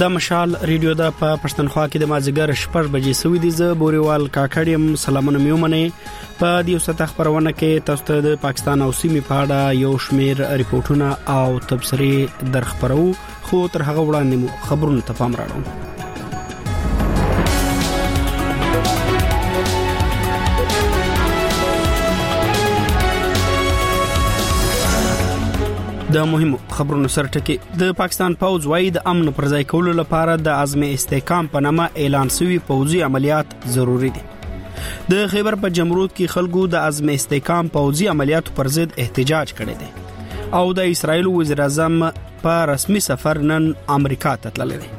د مشال ریډیو د په پښتونخوا کې د مازیګر 6 بجې سوي دي. ز بوريوال کاکړیم سلامونه میومنه په دې وسته خبرونه کې تاسو ته د پاکستان او سیمې په اړه یو شمیر ریپورتونه او تبصرې درخبرو، خو تر هغه وړاندې مو خبرونه ته پام راوړو. د مهمو خبرونو سره ټکی د پاکستان پوځ وايي د امن پر ځای کولو لپاره د عزم استحکام په نامه اعلان شوی پوځي عملیات ضروری دي. د خیبر په جمرود کې خلکو د عزم استحکام پوځي عملیات پر ضد احتجاج کړی دی او د اسرایل وزیر اعظم په رسمي سفر نن امریکا ته تللی دی.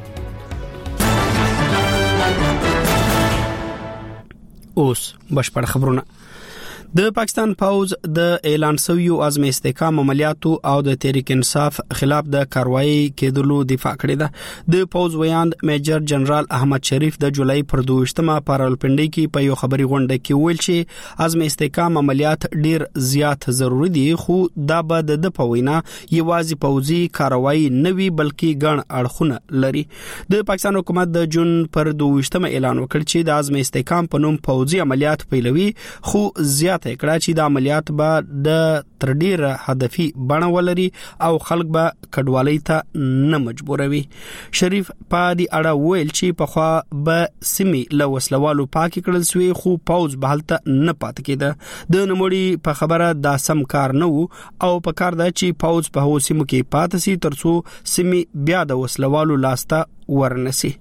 اوس بشپړ خبرونه. د پاکستان پوځ د اعلان شویو عزم استحکام عملیاتو او د تحریک انصاف خلاف د کاروایی کېدلو دفاع کړې ده. د پوځ ویاند میجر جنرال احمد شریف د جولای پر 22مه پارالپنډي کې په یو خبري غونډه کې ویل چې عزم استحکام عملیات ډیر زیات ضروری دي، خو دا به د پوینا یوازې پوځي کاروایی نه وي بلکې ګڼ اړخونه لري. د پاکستان حکومت د جون پر 22مه اعلان وکړ چې د عزم استحکام په نوم پوځي عملیات پیلوي، خو زیات کړه چې د عملیات به د ترډیر هدفي بڼه ولري او خلک به کډوالۍ ته نه مجبوروي. شریف په دې اړه ویل چې په خوا به سیمې له وسلوالو پاکي کړل سوی، خو پوځ به هلته نه پاتې کېده. د نوموړي په خبره دا سم کار نه وو او په کار ده چې پوځ په هغو سیمو کې پاتې سي ترڅو سیمې بیا د وسلوالو لاسته ورنسي.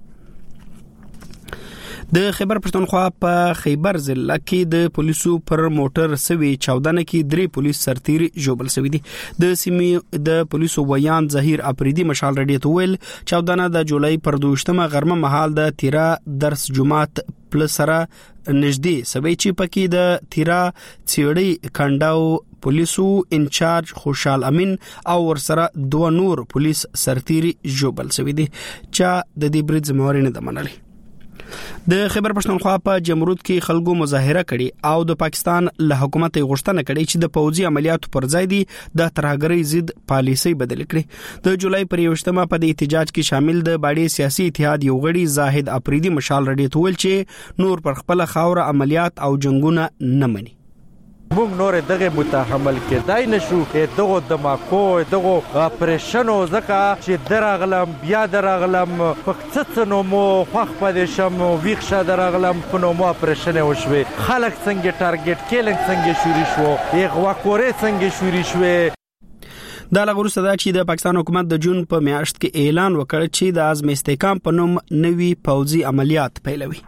د خیبر پښتونخوا په خیبر ضلع کې د پولیسو پر موټر سوي 14 کې 3 پولیس سرتیري جوبل سوي دي. د سیمې د پولیسو ویان ظهیر اپریدي مشال رډیو ته ویل 14 د جولای پر 22مه غرمه مهال د تیرا درس جمعات پلس سره نږدې سوي چې پکې د تیرا چیړی کنداو پولیسو انچارج خوشحال امین او ورسره 2 نور پولیس سرتیري جوبل سوي دي چې د دې برید ذمہواری نه منلي. د خیبر پښتونخوا په جمرود کې خلکو مظاهره کړي او د پاکستان له حکومت غوښتنه کړي چې د پوځي عملیاتو پر ځای دي د ترهګرۍ ضد پالیسي بدل کړي. د جولای پر 21مه په د احتجاج کې شامل د باډي سیاسي اتحاد یو غړي زاهد اپریدي مشال رډیو ته ویل چې نور پر خپل خاور عملیات او جنگونه نه مني. موږ نور دغه متحمل کېدای نشو دغه دماکو دغه اپریشنو زکه چې درغلم بیا درغلم فقطنو مو خوخ پدې شم ویښه درغلم په نو مو اپریشن وشوي. خلک څنګه ټارګټ کېلنګ څنګه شوري شو یغوا کورې څنګه شوري شوي. دا لغورسته دا چې د پاکستان حکومت د جون په میاشت کې اعلان وکړ چې د عزم استحکام په نوم نوي پوځي عملیات پیلوي.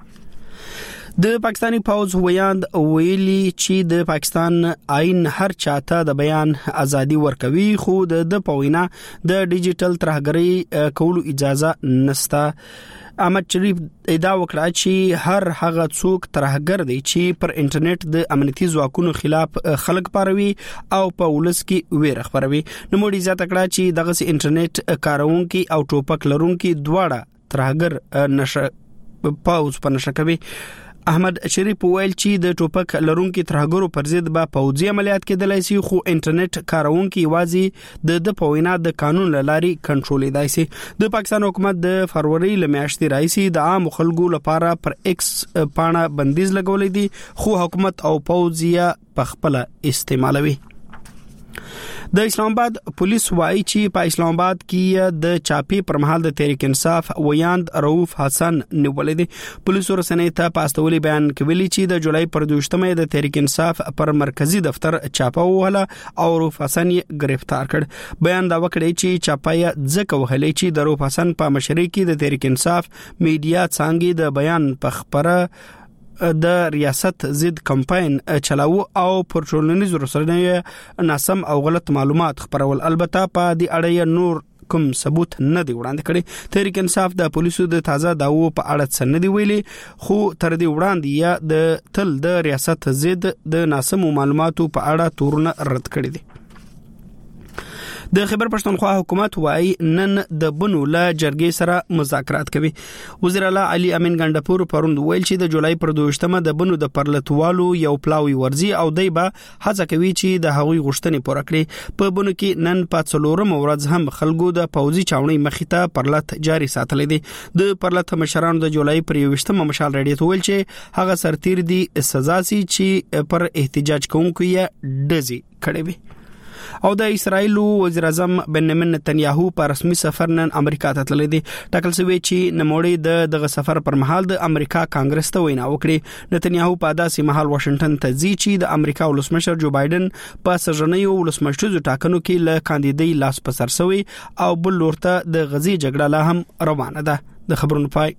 د پاکستانی پوځ ویاند ویلي چې د پاکستان آئین هر چاته د بیان ازادي ورکوي، خو د پوینا د ډیجیټل ترهګرۍ کولو اجازه نشته. احمد شریف ادعا وکړه چې هر هغه څوک ترهګر دی چې پر انټرنیټ د امنیتي ځواکونو خلاف خلک پاروي او په ولس کې ویره خپروي. نوموړي زیاته کړه چې دغه انټرنیټ کارونکي او ټوپک لرونکي دواړه ترهګر نشه پوځ په نشه کوي. احمد شریف ویل چې د ټوپک لرونکو ترهګرو پر ضد به پوځي عملیات کېدلای شي، خو انټرنیټ کارونکو یوازې د پوینا د قانون لاري کنټرولېدای شي. د پاکستان حکومت د فروری لمیاشتې راځي د عام خلکو لپاره پر ایکس پاڼه بندیز لګولې دي، خو حکومت او پوځ یې په خپل استعمالوي. د اسلام آباد پولیس وايي چې په اسلام آباد کې د چاپی پر مهال د تحریک انصاف ویاند رؤوف حسن نیولې دي. پولیس ورسنې ته پاستولي بیان کوي چې د جولای پر 22مه د تحریک انصاف پر مرکزی دفتر چاپه وهله او رؤوف حسن یې گرفتار کړ. بیان دا وکړي چې چاپه یې ځکه وهلې چې د رؤوف حسن په مشرۍ کې د تحریک انصاف میډیا څنګه د بیان په خبره د ریاست ضد کمپاین چلاو او پر ټولنیزو رسنیو ناسم او غلط معلومات خبرول. البته په دې اړه نور کوم ثبوت نه دی وړاندې کړي. تحریک انصاف د پولیسو د تازه داوو په اړه څه نه دی ویلي، خو تر دې وړاندې یا د تل د ریاست ضد د ناسم معلوماتو په اړه تورونه رد کړي دي. د خیبر پښتونخوا حکومت وايي نن د بنو له جرګې سره مذاکرات کوي. وزیر اعلی علي امین ګندپور پروند ویل چې د جولای پر 22مه د بنو د پرلتوالو یو پلاوی ورزي او دایبه هڅه کوي چې د هغوی غوښتنې پوره کړي. په بنو کې نن په 4 ورځ هم خلکو د پوځي چاونۍ مخې ته پرلت جاري ساتلې دي. د پرلت مشرانو د جولای پر 21مه مشال رادیو ته ویل چې هغه سرتیر دي سزا سي چې پر احتجاج کوونکو یې ډزې کړې وي. او د اسرایل وزیر اعظم بنیامین نتنیاهو په رسمي سفر نن امریکا ته تللی دی. ټاکل شوی چې نموړي دغه سفر پر مهال د امریکا کانګرس ته وینا وکړي. نتنیاهو په داسې مهال واشنگټن ته ځي چې د امریکا ولسمشر جو بایدن په سرجنیو ولسمشرزو ټاکنو کې له کاندیدای لاس په سر سوی او بل لورته د غزي جګړه لا هم روانه ده. د خبرونو پای.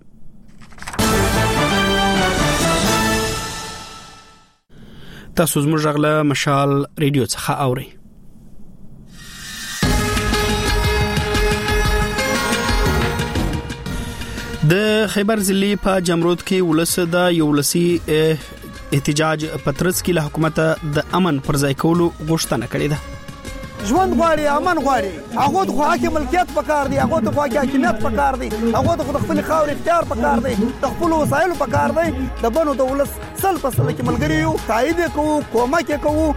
تاسو زموږ غږ مشال ریډیو څخه اورئ. د خیبر ضلع په جمرود کې ولس د یولسی احتجاج پترس کې له حکومت د امن پر ځای کولو غوښتنه کړې ده. ژوند غواړي، امن غواړي، هغه د خواکې ملکیت پکار دی، هغه د خواکې حاکمیت پکار دی، هغه د خپل خاور اختیار پکار دی، د خپل وسایل پکار دی. د بنو د ولس سل فصل کې ملګری یو، تایید کوو، کومک کوو.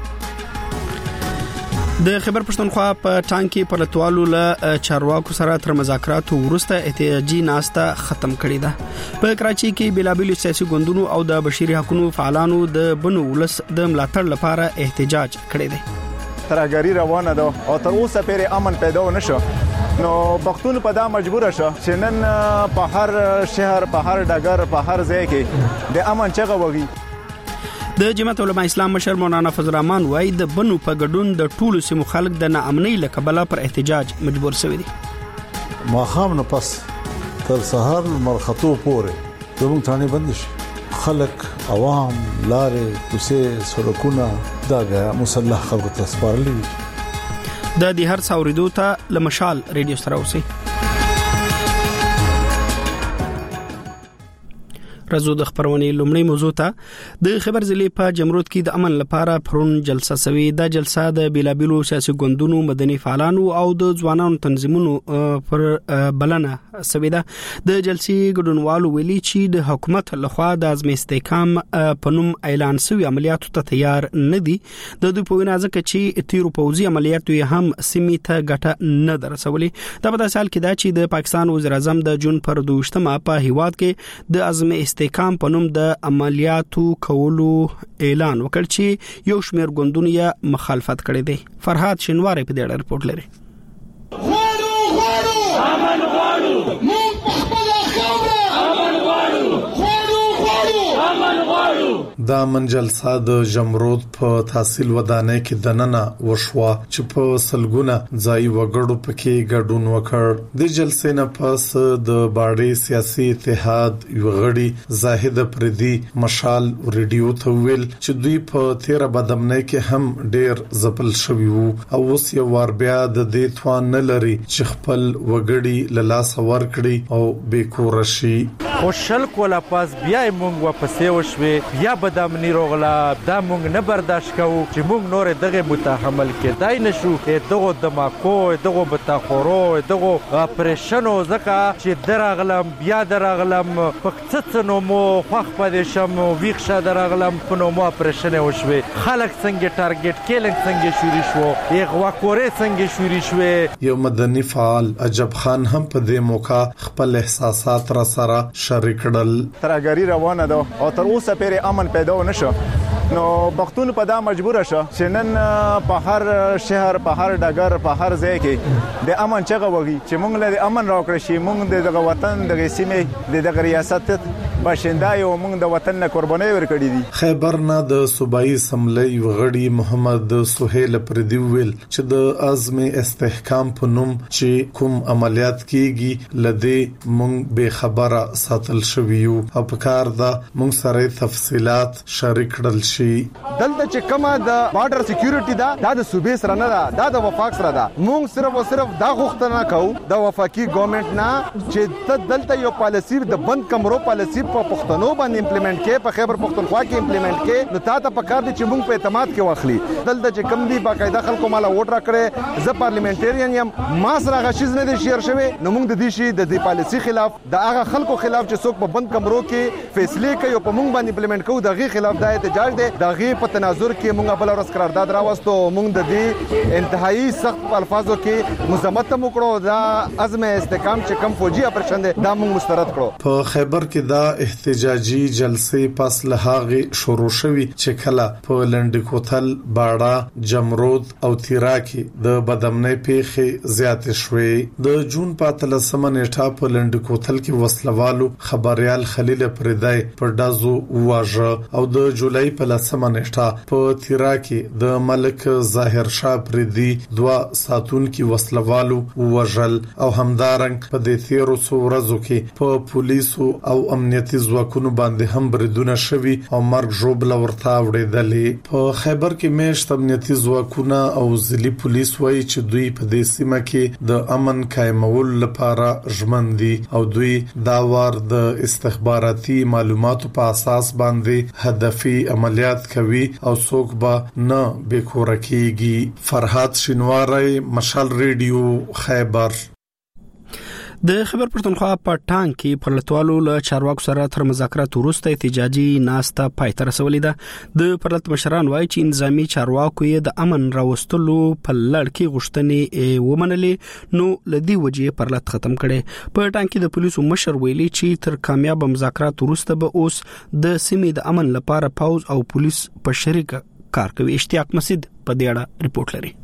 د خیبر پښتونخوا په ټانکی پرلتوالو له چارواکو سره تر مذاکراتو وروسته احتجاجي ناسته ختم کړې ده. په کراچي کې بیلابیل سیاسي ګوندونو او د بشري حقوقو فعالانو د بنو ولس د ملاتړ لپاره احتجاج کړی دی. ترهګری روانه ده او تر اوسه پورې امن پیدا ونشو. نو پښتون په دا مجبور شو چې نن په هر شهر، په هر ډګر، په هر ځای کې د امن چغه وږي. د جماعت علماء اسلام مشر مولانا فضل الرحمن وايي د بنو په ګډون د ټولو سیمو خلک د ناامنۍ له کبله پر احتجاج مجبور شوي دي. ماخام نه پس تر سهار مرخصو پورې زموږ ثاني بند شي. خلک، عوام، لارې، کوڅې، سړکونه دا مسلح خلکو ته سپارلي دي. د دې هر څاوریدو ته له مشال ریډیو سره اوسئ. رازو د خبرونې لومړی موضوع ته د خیبر ضلع په جمرود کې د امن لپاره پرون جلسه شوې. د جلسه د بیلابیلو سیاسي ګوندونو، مدني فعالانو او د ځوانانو تنظیمونو پر بلنه شوې ده. د جلسې ګډونوالو ویلي چې د حکومت لخوا د عزم استحکام په نوم اعلان شوی عملیاتو ته تیار نه دي. د دوی په وینا ځکه چې تیرو پوځي عملیاتو یې هم سیمې ته ګټه نه درسولې. دا په داسې حال کې ده چې د پاکستان وزیر اعظم د جون پر 22مه په هیواد کې د عزم استحکام په نوم د عملیاتو کولو اعلان وکړ چې یو شمېر ګوندونو یې مخالفت کړی دی. فرهاد شینواری په دې اړه رپورټ لري. امن غواړو، موږ په خپله خاوره امن غواړو، امن غواړو. دا من جلسه د جمرود په تحصیل ودانه کې د ننه وشوه چې په سلګونه ځای وګړو پکې ګډون وکړ. د جلسې نه پس د باړې سیاسي اتحاد یو غړي زاهد پردي مشال ریډیو ته ویل چې دوی په 13 بدمنۍ کې هم ډیر زپل شوی وو او اوس یو ور بیا د دې توان نه لري چې خپل وګړي له لاس ور کړي او بیکور شي. خوشل کولا پاس بیا مونږ واپسې وشوي، بیا بدامنی روغلا. دا مونږ نه برداشت کوو چې مونږ نور دغه متحمل کېدای نشو. دغه دماکو، دغه بتاخورو، دغه پرشنو زکه چې دراغلم بیا دراغلم پکڅڅنو مو خوخ پدې شم ویښه دراغلم په نو مو پرشنه وشوي. خلک څنګه ټارګټ کېلنګ څنګه شوري شو، یغوا کورې څنګه شوري شو. یو مدني فعال عجب خان هم په دې موقع خپل احساسات را سره شریکړل. ترهګری روانه ده او تر اوسه پورې امن پیدا ونشو. نو پښتون په دا مجبور شو چې نن په هر شهر، په هر ډګر، په هر ځای کې د امن چغه وږي چې موږ له امن راوکړ شي. موږ د وطن د سیمې د ریاست باشنده یو، موږ د وطن نه قرباني ورکړې دي. خیبر نه د صوبایي اسمبلی غړي محمد سهیل پردي ویل چې د عزم استحکام په نوم چې کوم عملیات کیږي لدې موږ به خبره ساتل شوی یو او په کار دا موږ سره تفصيلات شریک کړل شي. دلته چې کومه د بارډر سکیورټي دا د صوبې سره نه ده، دا د وفاق سره ده. موږ صرف او صرف دا غوښتنه کوو د وفاقي ګورنمنت نه چې دلته یو پالیسی د بند کمرو پالیسی موږ په پښتنو باندې امپلیمنٹ کې په خیبر پښتونخوا کې امپلیمنٹ کې نو تاسو په کار دي چې موږ په اعتماد کې واخلي دلته چې کم دي باقاعده خلکو مالا ووټ راکړي زه پارلیمنټریان یم ما سره غشیز نه دي شیر شوی نو موږ د دې شي د دې پالیسي خلاف د هغه خلکو خلاف چې څوک په بند کمرو کې فیصله کوي او په موږ باندې امپلیمنٹ کوو دغه خلاف د احتجاج دی دغه په تناظر کې موږ بل ورځ قرارداد راوستو موږ د دې انتهایی سخت الفاظو کې مزمت وکړو دا عزم استحکام چې کم فوجي اپریشن دی دا موږ مسترد کړو په خیبر کې دا احتجاجي جلسې پس له هغه شروع شوي چې کله په لنډکوتل باړه جمرود او تیرا کې د بدامنۍ پیښې زیات شوې د جون په 13 نیټه په لنډکوتل کې وسلوالو خبريال خلیل پردای پر دازو واژه او د جولای په 10 نیټه په تیرا کې د ملک ظاهر شاه پردي 2 ساتون کې وسلوالو وژل او همدارنګ په د تیرو ورځو کې په پولیسو او امنیتي ځواکونو باندې هم بریدونه شوي او مرګ ژوبل ورته وړېدلې په خیبر کې مېشت امنیتي ځواکونه او ځلي پولیس وایي چې دوی په دې سیمه کې د امن قائمول لپاره ژمن دي او دوی دا وار د استخباراتي معلوماتو په اساس باندې هدفي عملیات کوي او څوک به نه بیکور کیږي فرحات شینواری مشال ریډیو خیبر د خیبر پښتونخوا په ټانګ کې پرلتوالو له چارواکو سره تر مذاکرات وروسته احتجاجي ناسته پای ته رسولې ده د پرلت مشران وایي چې نظامی چارواکو یې د امن راوستلو په لړ کې غوښتنې ومنلې نو لدی وجې پرلت ختم کړي په ټانګ کې د پولیسو مشر ویلي چې تر کامیاب مذاکرات وروسته به اوس د سیمې د امن لپاره پوز او پولیس په شریکه کار کوي اشتیاق مسجد په دې اړه ریپورت لري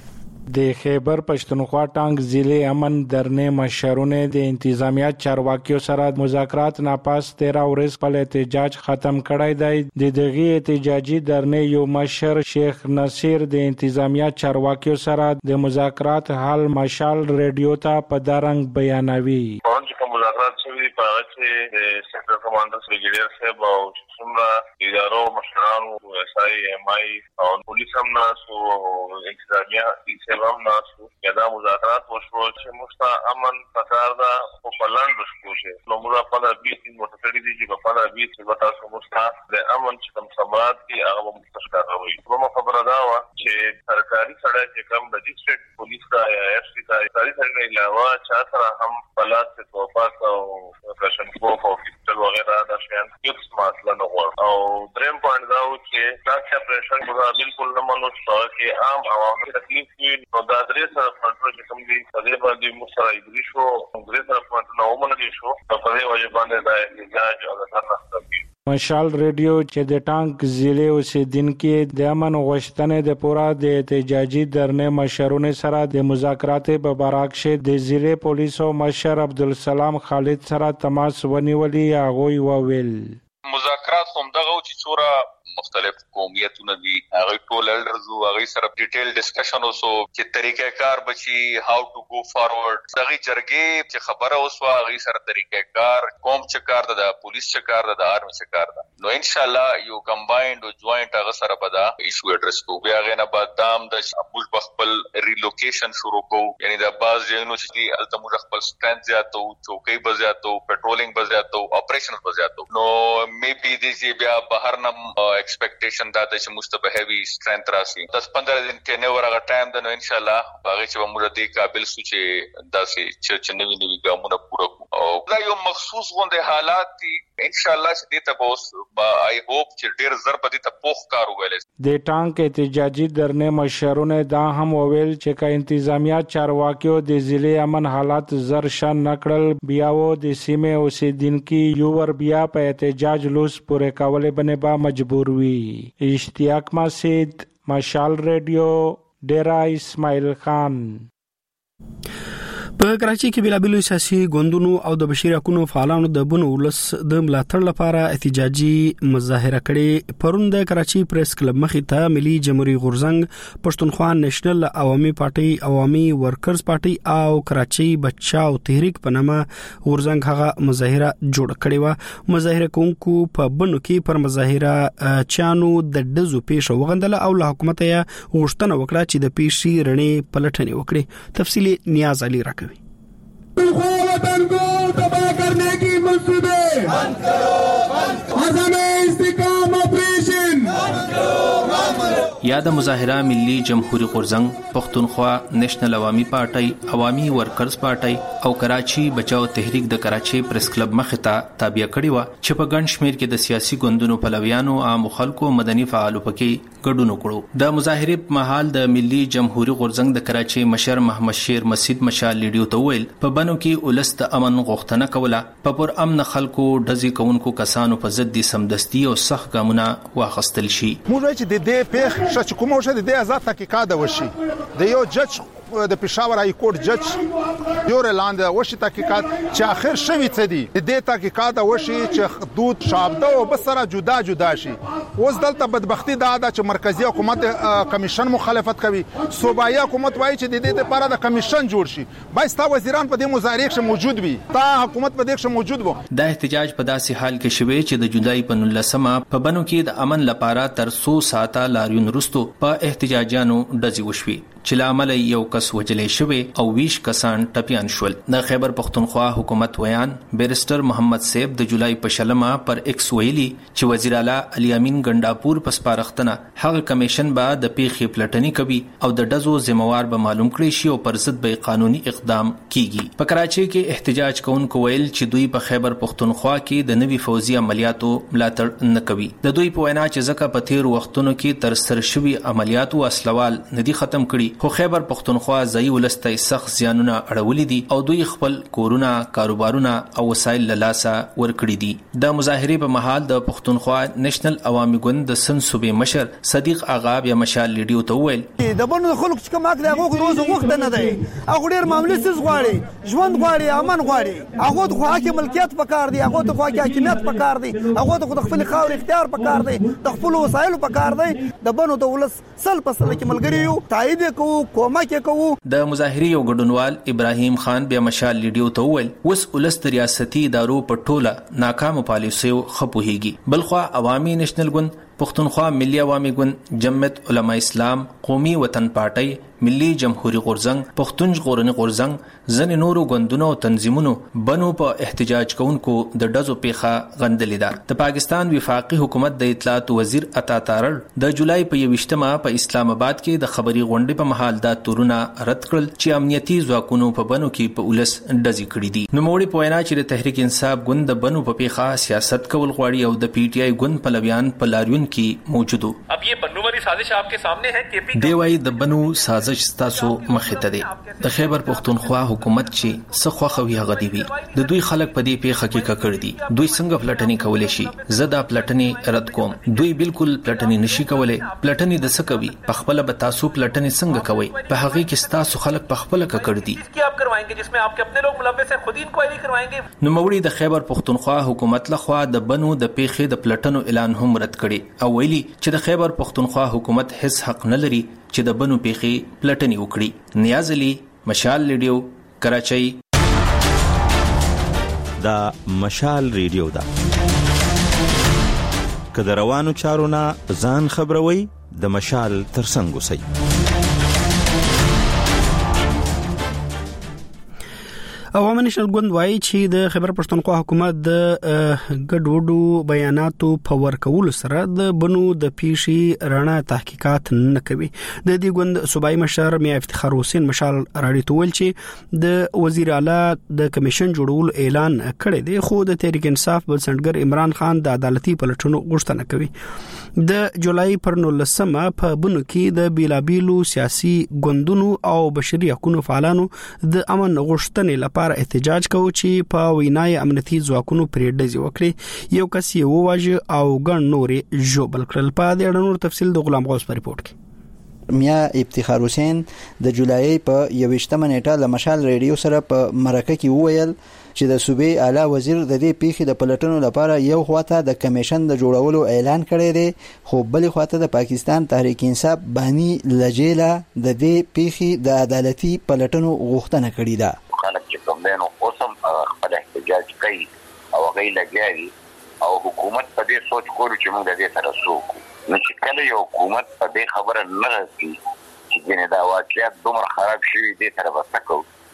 د خیبر پښتونخوا ټانګ ضلع امن درنه مشرونه د انتظامیه چارواکیو سره مذاکرات ناپاس 13 ورځ په احتجاج ختم کړای دی د دغه احتجاجي درنه یو مشر شیخ نصیر د انتظامیه چارواکیو سره د مذاکرات حل مشال ریډیو ته په دارنګ بیانوي مذاکرات شوی په هغه چې د سیکټر کمانډر بریګیډیر صاحب او څومره ادارو مشرانو اس آی ایم آی او پولیس هم ناسو انتظامیه صاحب هم ناسو دا مذاکرات وشو چې موږ امن پکار دا په پلاند شو نو موږ په دې بیت متفقین دي چې په دې بیت چې تاسو موږ د امن چې کوم سمرات کې هغه مستشکر وي کومه خبره دا و چې سرکاري سړی چې کوم د ډیسټریکټ پولیس کا یا اف سی کا سرکاري سړی نه علاوه چا سره هم پلاس ته توپاس او فیشن کوف او کیپټل وغیرہ دا شیان هیڅ مسله نه و او دریم پوینټ دا و چې تاسو اپریشن موږ بالکل نه منو چې عام عوام تکلیف وي نو دا درې سره پټرول چې کوم دي په دې باندې مستعد شو درې سره پټرول نو ومنل شو په دې وجه باندې دا احتجاج او دغه مشال ریډیو چې د ټانګ ضلع اوسیدونکو د امن غوښتنې د پورا د احتجاجي درنه مشرونه سره د مذاکرات په بارکشه د ضلع پولیسو مشر عبدالسلام خالد سره تماس ونیولي هغه وویل مذاکرات هم دغه چې څوره مختلف قومیتونه دي هغه ټول الډرز او هغه سره ډیټیل ډسکشن وسو چې طریقې کار بچي هاو ټو گو فارورډ دغه جرګې چې خبره وسو هغه سره طریقې کار قوم چې کار ده پولیس چې کار ده د آرمي چې کار ده نو ان شاء الله یو کمباینډ او جوائنټ هغه سره پدا ایشو اډرس کو بیا غنه بعد دام د ابوج بخپل ریلوکیشن شروع کو یعنی د باز جنو چې التمو خپل سټرنث زیاتو چوکۍ بزیاتو پټرولینګ بزیاتو اپریشنز بزیاتو نو میبي دې بیا بهر نم ایکسپیکټیشن دا چې مستبه هیوی سټرنث راسي 10-15 دن کې نو ورغه ټایم ده نو ان شاء الله هغه چې موږ دې قابل سو چې داسې چې نوی ګامونه پوره کو او دا یو مخصوص غونډه حالات دي ان شاء الله چې دې ته اوس آی هوپ چې ډیر ضرب دي ته پوخ کار ویل د ټانګ احتجاجي درنه مشرونه دا هم ویل چې کا انتظامیه چارواکیو د ضلع امن حالات زر شان نکړل بیا و د سیمه اوسیدونکو یو ور بیا په احتجاج لوس پورې کولې بنه با مجبور وی اشتیاق مسجد مشال ریډیو ډیرا اسماعیل خان په کراچي کې بلابل سیاسي ګوندونو او د بشري حقوقو فعالانو د بن ولس د ملاتړ لپاره احتجاجي مظاهره کړې پرون د کراچي پریس کلب مخې ته ملي جمهوریت غورزنګ پښتونخوا نېشنل عوامي پارټي عوامي ورکرز پارټي او کراچي بچاو تحریک په نامه غورزنګ هغه مظاهره جوړ کړې و مظاهره کوونکو په بنو کې پر مظاهره چانو د دزو پیښ وغندله او له حکومت یې غوښتنه وکړه چې د پیښې رڼې پلټنې وکړي تفصیلی نیاز علي راکوي वतन को तबाह करने की منصوبے عزم استحکام آپریشن یا د مظاهره ملي جمهوریت غورځنګ، پښتونخوا نېشنل عوامي پارټي، عوامي ورکرز پارټي او کراچي بچاو تحریک د کراچي پریس کلب مخه ته تابع کړی و چې په ګڼ شمیر کې د سیاسي ګوندونو پلویانو عام خلکو مدني فعالو پکې ګډون وکړو. د مظاهره په مهال د ملي جمهوریت غورځنګ د کراچي مشر محمد شیر مسجد مشال لیډیو ته ویل په بنو کې ولست امن غوښتنه کوله، په پر امن خلکو ډزې کوونکو کسانو په ضد سمدستي او سخت ګامونه واخیستل شي. موږ چې د دې پیښ چې کومه وشو د دې آزاد تحقیقات وشي د یو جج د پېښور های کورټ جج یو اعلان د وشي تحقیقات چې اخر شوی څه دي د دې تحقیقات وشي چې حدود شابده او بسره جدا جدا شي. اوس دلته بدبختی دا ده چې مرکزی حکومت کمیشن مخالفت کوي، صوبایي حکومت وایي چې د دې لپاره د کمیشن جوړ شي. بایستا وزیران په دې مظاهره کې موجود وي، تا حکومت په دې کې موجود وو. دا احتجاج په داسې حال کې شوی چې د جولای په 19مه په بنو کې د امن لپاره تر 100 ساعته لاریون وروسته په احتجاجانو ډزې وشوي چې لامل یو کس وجلې شوی او 20 کسان ټپیان شول. د خیبر پښتونخوا حکومت ویان بیرستر محمد سیب د جولای په شلمه پر ایکس ویلي چې وزیر اعلی علي امین ګنداپور په سپارښتنه هغه کمیشن به د پیښې پلټنې کوي او د ډزو ذمہوار به معلوم کړي شي او پر ضد به قانوني اقدام کیږي. په کراچي کې احتجاج کوونکو ویل چې دوی په خیبر پښتونخوا کې د نوي فوزي عملیاتو ملاتړ نه کوي. د دوی په وینا چې ځکه په تیر وختونو کې تر سره شوي عملیاتو اصلوال ندي ختم کړي، خو خیبر پښتونخوا ځای ولسته سخت زیانونه اړولې دي او دوی خپل کورونه، کاروبارونه او وسایل له لاسه ورکړي دي. د مظاهره په مهال د پښتونخوا نېشنل عوامي ګوند د سن صوبې مشر صدیق آغا بیا مشال لیډیو ته وویل د بنو خلکو چې کوم حق دی هغه روز وخت نه دی، هغه ډیر معاملې سیس غواړي، ژوند غواړي، امن غواړي، هغه د خواکې ملکیت پکار دی، هغه د خواکې حاکمیت پکار دی، هغه د خپل خاور اختیار پکار دی، د خپل وسایل پکار دی. د بنو د ولس سل پسل کې ملګری یو تایید کوو، کومک کوو. د مظاهره یو ګډونوال ابراهیم خان بیا مشال لیډیو ته وویل وس ولس د ریاستي ادارو په ټوله ناکام پالیسیو خپوهیږي. بلخوا عوامي نېشنل ګوند، پښتونخوا ملي عوامي ګوند، جمعیت علما اسلام، قومي وطن پارټي، ملي جمهوریت غورځنګ، پښتون ژغورنې غورځنګ، ځینې نورو ګوندونو او تنظیمونو بنو په احتجاج کوونکو د ډزو پیښه غندلې ده. د پاکستان وفاقي حکومت د اطلاعات وزیر عطا تارړ د جولای په 21مه په اسلام آباد کې د خبري غونډې په مهال دا تورونه رد کړل چې امنیتي ځواکونو په بنو کې په ولس ډزې کړې دي. نوموړي په وینا چې د تحریک انصاف ګوند د بنو په پیښه سیاست کول غواړي او د پی ټ آی ګوند پلویان په لاریون کې موجود وو. اب یہ بنو والی سازش آپ کے سامنے ہے کہ دی وايي د بنو سازش تاسو مخه ته دی. د خیبر پښتونخوا حکومت چې څخه خوي هغه دی وی د دوی خلک په دې پیښه کې ککړ دي. دوی څنګه پلټنې کولې شي؟ زدا پلټنې رد کوم. دوی بالکل پلټنې نشي کولای. پلټنې د څه کوي؟ په خپل به تاسو پلټنې څنګه کوي؟ په هغه کې تاسو خلک په خپل ککړ دي. آپ کروائیں جس میں آپ کے اپنے لوگ ملوث ہیں، خود انکوائری کروائیں گے. نو موري د خیبر پښتونخوا حکومت لخوا د بنو د پیښې د پلټنو اعلان هم رد کړي او ویلي چې د خیبر پښتونخوا حکومت هیڅ حق نه لري چې د بنو پیښې پلټنې وکړي. نیاز علي، مشال ریډیو، کراچۍ. دا مشال ریډیو ده که د روانو چارو نه ځان خبروي د مشال ترڅنګ اوسئ. عوامي نېشنل ګوند وایي چې د خیبر پښتونخوا حکومت د ګډوډو بیاناتو په ورکولو سره د بنو د پیښې رڼا تحقیقات نه کوي. د دې ګوند صوبایي مشر میا افتخار حسین مشال راډیو ته ویل چې د وزیر اعلی د کمیشن جوړولو اعلان کړی دی، خو د تحریک انصاف بلسنډګر عمران خان د عدالتي پلټنو غوښتنه کوي. د جولای پر 19مه په بنو کې د بیلابیلو سیاسي ګوندونو او بشري حقوقو فعالانو د امن غوښتنې لپاره احتجاج کوي چې په وینای امنیتي ځواکونو پرې ډزې وکړي. یو کس یې وواژه او ګڼ نورې ژوبل کړل. په دې اړه نور تفصیل د غلام غوث په ریپورت کې. میا افتخار حسین د جولای په 21مه نیټه له مشال ریډیو سره په مرکه کې وویل چې د صوبې اعلی وزیر د دې پیښې د پلټنو لپاره یو خواته د کمیشن د جوړولو اعلان کړی دی، خو بل خواته د پاکستان تحریک انصاف بانی لجیلا د دې پیښې د عدالتي پلټنو غوښتنه کړې ده. خلک چې کوم دینو اوسم خپل احتجاج کوي او غي لګیاري او حکومت په دې سوچ کولو چې موږ د دې سره سوکو نو چې کله یو حکومت په دې خبره نه راځي چې ګنې دا واقعیت دومره خراب شوی دی سره وسکو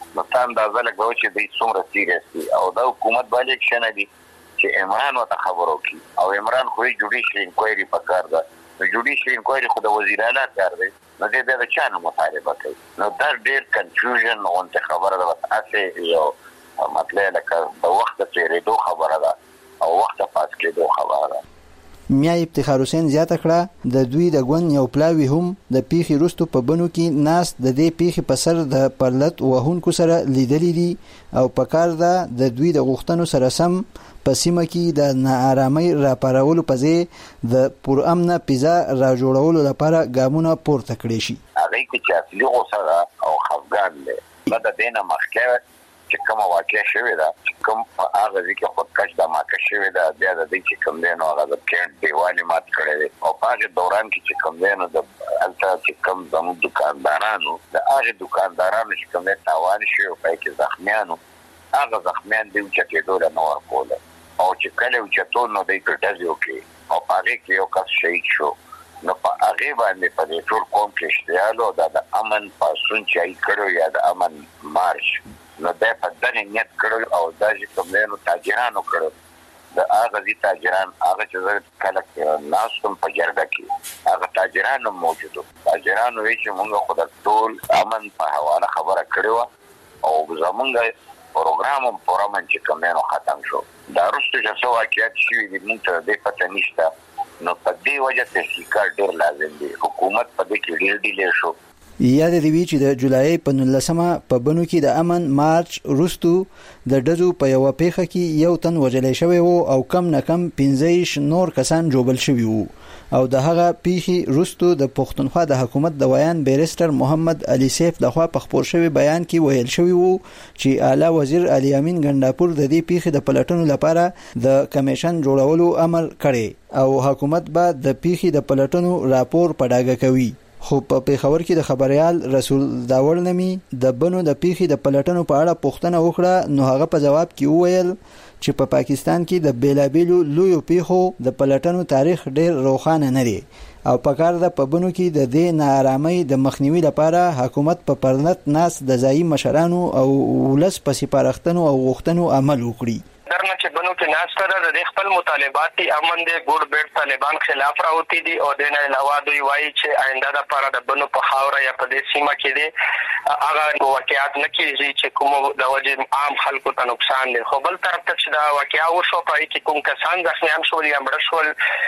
نو تا اندازه لګوي چې دوی څومره سیریس دي او دا حکومت باندې اکشن دي چې عمران ورته خبر وکړي او عمران خو یې جوډیشل انکوایري پکار ده نو جوډیشل انکوایري خو د وزیر اعلی کار دی نو دې د چا نه مطالبه کوي نو دا ډېر کنفیوژن اونته خبره ده اسه یو مطلب لکه د وخت تیرېدو خبره ده او وخت پاس کېدو خبره ده. میا افتخار حسین زیاته کړه د دوی د ګوند یو پلاوی هم د پیخي رستو په بنو کې ناس د دې پیخي په سر د پرلت وهونکو سره لیدلې دي او په کار ده د دوی د غوښتنو سره سم په سیمه کې د ناارامۍ راپارولو په ځای د پرامنه پیزا را جوړولو لپاره ګامونه پورته کړي شي. هغه کې چې اصلي غوسه او خفګان دی دا دینه مخکې چې کوم واقع شوی دا کوم هغه ځکه خودکش د ماکه شوی دا بیا د دې چې کوم دین او هغه کېنټ دیوالي مات کړی او په هغه دوران کې چې کوم دین د الته چې کوم زموږ دکاندارانو د هغه دکاندارانو چې کوم تاوان شي او په کې زخمیانو هغه زخمیان دی چې کېدو له نور کوله او چې کله چې ټول نو د ګټځو کې او هغه کې یو کس شهید شو نو په هغه باندې په دې ټول قوم کې اشتعال او د امن پاسون چې کړو یا د امن مارش نو دا په دغه نیت کړو او دا چې کوم نو تاجرانو کړو د هغه دي تاجران هغه چې کله ناس کوم په جرګه کې هغه تاجرانو موجودو تاجرانو چې موږ خدای ټول امن په حواله خبره کړو او زمونږ پروګرام چې کوم نو ختم شو دا رسته چې څو واقعیت شي د موږ ته د پته نشته نو په دې وجه تحقیقات ډېر لازم دي حکومت په دې کې ډېر ډیلې شو. یاد دی وی چې د جولای په 19مه په بنو کې د امن مارچ روستو د ډزو په یو پیخه کې یو تن وجلې شوی وو او کم نه کم 15 نور کسان جوبل شوی وو او د هغه پیخي روستو د پښتونخوا د حکومت د ویان بیرستر محمد علي سیف لخوا په خبر شوی بیان کې ویل شوی وو چې اعلی وزیر علي امین ګنداپور د دې پیخي د پلټنو لپاره د کمیشن جوړولو امر کړی او حکومت به د پیخي د پلټنو راپور پډاګه کوي. خو په پیښور کې د خبريال رسول داور نمی د بنو د پیخي د پلټنو په اړه پوښتنه وکړه نو هغه په جواب کې وویل چې په پاکستان کې د بیلابیلو لویو پیښو د پلټنو تاریخ ډېر روښانه نه دی او په کار د پبنو کې د دې ناارامۍ د مخنیوي لپاره حکومت په پرلت ناس د ځایي مشرانو او ولس په سپارښتنو او غوښتنو عمل وکړي. درنه چې بنو کې ناس سره د خپل مطالبات امن د ګور بیٹ طالبان خلاف راوتی دي او د نه علاوه دوی وایي چې آینده د لپاره د بنو په خاوره یا په دې سیمه کې دي هغه واقعیت نه کیږي چې کوم د وجه عام خلکو ته نقصان دي خو بل طرف ته چې دا واقعیا وشو پای کې کوم کسان ځخمیان شول یا مړ شول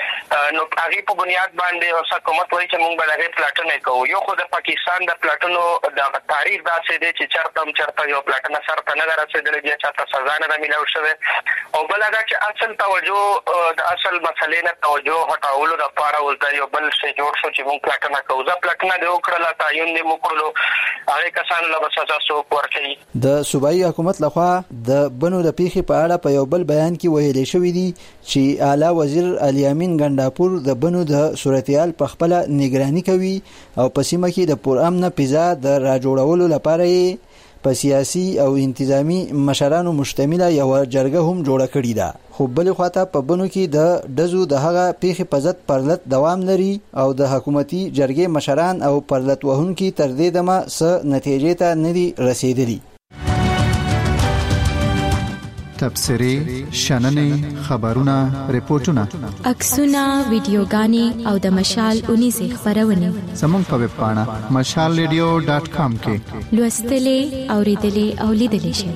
نو هغه په بنیاد باندې حکومت وایي چې موږ به هغه پلاټنه کوو یو خو د پاکستان د پلاټنو د تاریخ داسې دی چې چرته یو پلاټنه سره نه رسیدلې بیا چاته سزا نه ملو شوه او بل هغه چې اصل توجه د اصل مسلې نه توجه هټاولو د لپاره ولدا یو بل څه جوړ شو چې موږ پلاټنه کوو ځکه پلاټنه د وکړه تعین دې وکړو هغه کسان له سزا سو ورکړي. د صوبایي حکومت لخوا د بنو د پیخي په اړه په یو بل بیان کې ویل شوی دی چې اعلی وزیر علي امین ګنداپور د بنو د صورتحال په خپل نگراني کوي او په سیمه کې د پرامن پیزا د راجوړولو لپاره په سیاسي او انتظامی مشرانو مشتمله یو جرګه هم جوړه کړې ده خو بل خواته په بنو کې د دزو د هغه پیخي په ضد پرلت دوام لري او د حکومتي جرګې مشران او پرلت وهونکي تر دې دمه څه نتیجې ته نه دي رسیدلي. تبصرې شننې خبرونه ریپورتونه عکسونه ویډیوګانې او د مشال 19 خبرونه زموږ په ویب پاڼه mashalradio.com کې لوستلې اوریدلې او لیدلې شئ.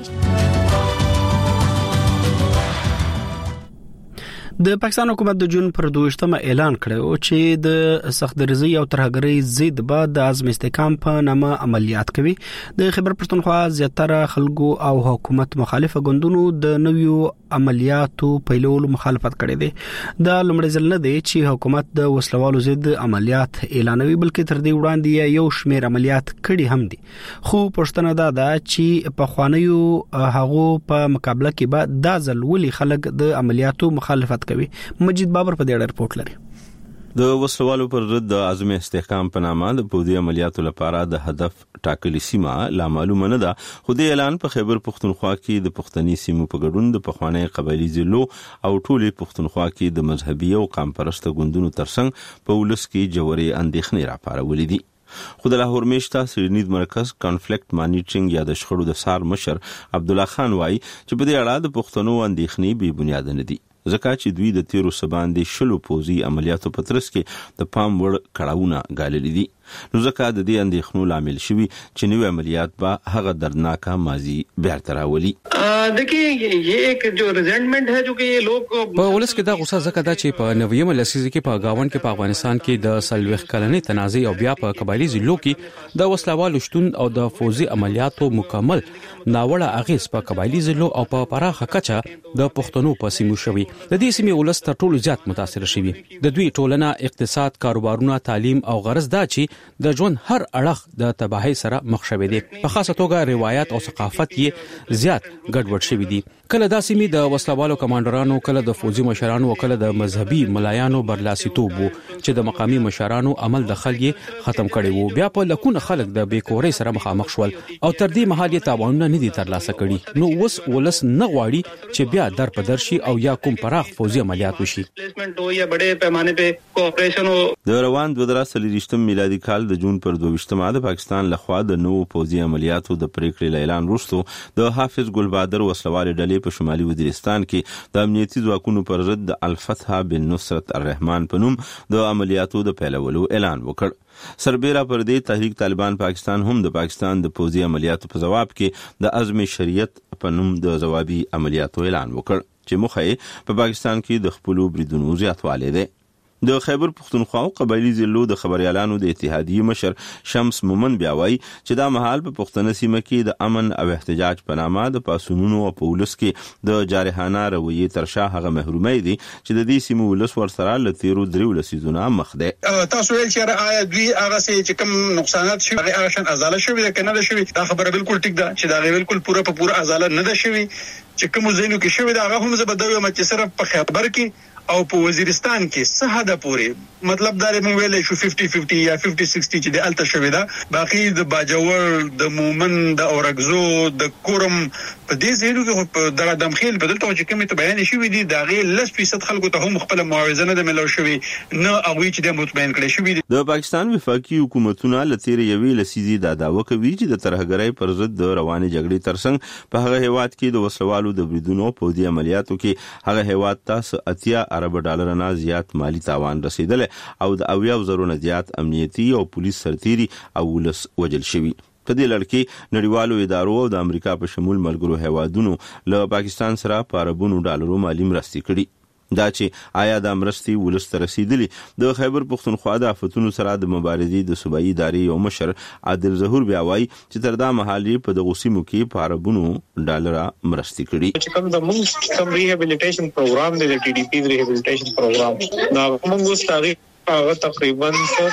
د پاکستان حکومت د جون پر 22مه اعلان کړو چې د سخت درزي او ترهګرۍ ضد بعد د عزم استحکام په نامه عملیات کوي. د خیبر پښتونخوا زیاتره خلکو او حکومت مخالفه ګوندونو د نویو عملیاتو پیلولو مخالفت کړي دي. دا لومړی ځل نه دی چې حکومت د وسلوالو ضد عملیات اعلانوي بلکې تر دې وړاندې یو شمېر عملیات کړي هم دي. خو پښتنه دا چې په خوانیو هغه په مقابله کې بعد دا ځل ولي خلک د عملیاتو مخالفت کوي. مجید بابر په دې اړه رپورټ لري. د وسلوالو پر ضد د عزم استحکام په نامه د پودي عملیاتو لپاره د هدف ټاکلي سیمه لا معلومه نه ده خو د اعلان په خیبر پښتونخوا کې د پښتني سیمو په ګډون د پخوانی قبایلی ضلعو او ټولي پښتونخوا کې د مذهبي او قام پرسته ګوندونو ترڅنګ په ولس کې جوړې اندېښنې راپارولې دي. خو د لاهور میشته سړنید مرکز کانفلیکټ مانیټرینګ یا د شخړو د سار مشر عبد الله خان وایي چې په دې اړه د پښتنو اندېښنې بې بنیاده نه دي، ځکه چې دوی د تیرو سباندې شلو پوزي عملیاتو په ترڅ کې د پام وړ کړهونه ګاللي دي. نو ځکه د دې اندېښنو لامل شوي چې نوې عملیات به هغه دردناکه ماضي بیرته راولي. देखिए ये एक जो रिजेंटमेंट है जो कि ये लोग په ولس کې دا غوسه ځکه دا چې په 90 لسیزه کې په گاون کې په افغانستان کې د سلوخ کلنې تنازع او بیا په قبایلی ضلعو کې د وسلوالو شتون او د فوزي عملیاتو مکمل ناوړه اغیز په قبایلی ضلعو او په پراخه کچه د پښتنو په سیمو شوي. د دې سیمې ولس تر ټولو زیات متاثر شوي. د دوی ټولنه، اقتصاد، کاروبارونه، تعلیم او غرض دا چې د ژوند هر اړخ د تباہي سره مخ شوی دی. په خاصه توګه روایت او ثقافت یې زیات ګډوډ شوی دي. کله دا سیمې د وسلوالو کمانډرانو، کله د فوجي مشرانو او کله د مذهبي ملایانو برلاسیتوب وو چې د مقامی مشرانو عمل د خلګي ختم کړي وو. بیا په لکونه خلک د بیکورۍ سره مخامخ شول او تر دې مهال یې تاوانونه نه دي ترلاسه کړي. نو اوس ولس نه غواړي چې بیا در په در شي او یا کوم پراخ فوجي عملیات وشي. د روان 2023 میلادي کال د جون پر 22 د پاکستان لخوا د نوو فوجي عملیاتو د پریکړې اعلان وروسته د حافظ ګل بهادر وسلوال ډلې په شمالي وزیرستان کې د امنیتي ځواکونو پر ضد د الفتح بن نصرت الرحمن په نوم د عملیاتو د پیلولو اعلان وکړ. سربېره پر دې تحریک طالبان پاکستان هم د پاکستان د فوجي عملیاتو په جواب کې د عزم شریعت په نوم د جوابي عملیاتو اعلان وکړ چې مخه یې په پاکستان کې د خپلو بریدونو زیاتوالی دی. د خیبر پختونخوا او قبایلی ضلعو د خبريالانو د اتحادیې مشر شمس مومن بیا وایي چې دا مهال په پښتنه سیمه کې د امن او احتجاج په نامه د پاسونونو او پولیس کې د جارحانه رویې ترشا هغه محرومي دي چې د دې سیمو ولس ورسره لتیرو دریو لسیزونه مخ ده. تاسو ویل چې آیا دوی هغه چې کوم نقصانات شوي هغه شان ازاله شوي ده کنه ده شوي، دا خبره بالکل ټیک ده چې دا بالکل پوره ازاله نه ده شوي. چې کوم ځینو کې شوي دا هغه هم زبدوي چې صرف په خیبر کې او په وزیرستان کې سهاده پوری مطلب دا مونږ ویلې شو 50-50 یا 50-60 چې د الته شوی دا باقي د باجوړ د مومن د اورګزو د کورم په دې ځایونو کې په دغه دمخیل بدل ته چې کومه بیان شوی دي دا غي لس فیصد خلکو ته هم خپل معاوضه نه ملو شوی نه او چې د مطمئن کړي شوی دي. د پاکستان وفاقي حکومتونه لتیر یوې لسیزي د داوا کوي چې د ترهګرۍ پر ضد د رواني جګړې ترڅنګ په هغه هیواد کې د وسلوالو د بریدونو په دې عملیاتو کې هغه هیواد ته اتیا ارب ډالر نه زیات مالی تاوان رسیدل او د 80,000 نه زیات امنیتي او پولیس سرتيري او ولس وجل شوی. په دې لړ کې نړیوالو ادارو او د امریکا په شمول ملګرو هیوادونو له پاکستان سره په اربونو ډالرو مالی مرستې کړي. دا چې آیا د مرستي ولس ته رسیدلی د خیبر پختونخوا د آفتونو سره د مبارزې د صوبایي ادارې یو مشر عادل ظهور بیا وایي چې تر دا مهال په دغه سیمو کې په اربونو ډالر مرستې کړي. چې کوم د موږ کوم ریهابیلیټیشن پروګرام دی د ټي ډي پی ریهابیلیټیشن پروګرام دا موږ ستاسو هغه تقریبا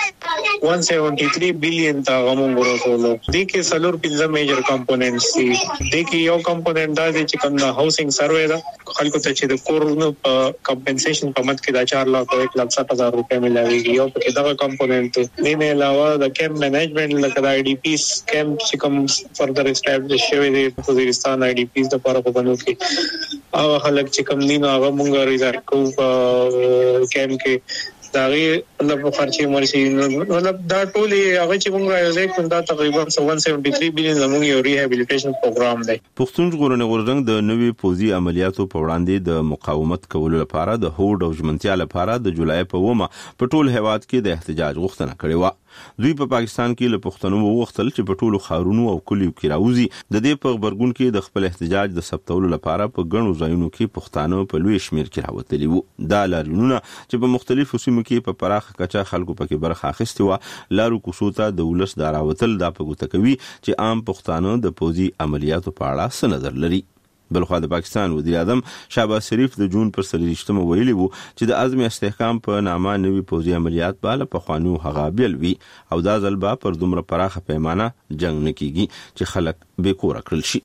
173 بلین تا غمون ورسولو. دې کې سلور پنځه میجر کمپوننټس دي. دې کې یو کمپوننټ دا دی چې کوم د هاوسینګ سروې دا خلکو ته چې د کورونو کمپنسیشن په مد کې دا 4,60,000 روپے ملایوي. یو په دغه کمپوننټ دې نه علاوه د کیمپ مینجمنٹ لکه د آی ډي پی کیمپ چې کوم فردر اسټابلیش شوی دی په وزیرستان آی ډي پی د لپاره په بنو کې او خلک چې کوم دین هغه مونږ ریزارټ کوو کیمپ کې داغي مطلب خرچي مرشي مطلب دا ټول هغه چې موږ راځي کوم دا تقریبا 173 بلین زموږ یو ریهابیلیټیشن پروګرام دی. پښتون ژغورنې غورځنګ د نوې پوزي عملیاتو په وړاندې د مقاومت کولو لپاره د هوډ او ژمنتیا لپاره د جولای په ومه په ټول هیواد کې د احتجاج غوښتنه کړې و. دوی په پاکستان کې له پښتنو وغوښتل چې په ټولو خارونو او کلیو کې راوځي د دې په خبرګون کې د خپل احتجاج د ثبتولو لپاره په ګڼو ځایونو کې پښتانه په لوی شمیر کې راوتلي وو. دا لاریونونه چې په مختلفو سیمو کې په پراخه کچه خلکو پکې برخه اخیستې و لارو کوڅو ته د ولس د راوتل دا په ګوته کوي چې عام پښتانه د پوزي عملیاتو په اړه څه نظر لري. بلخوا د پاکستان وزیر اعظم شهباز شریف د جون پر 23 ویلي وو چې د عزم استحکام په نامه نوي پوزي عملیات بالا په خوانو هغه بیل وی او دا ځل به پر دومره پراخه پیمانه جنگ نه کیږي چې خلک به کور کړل شي.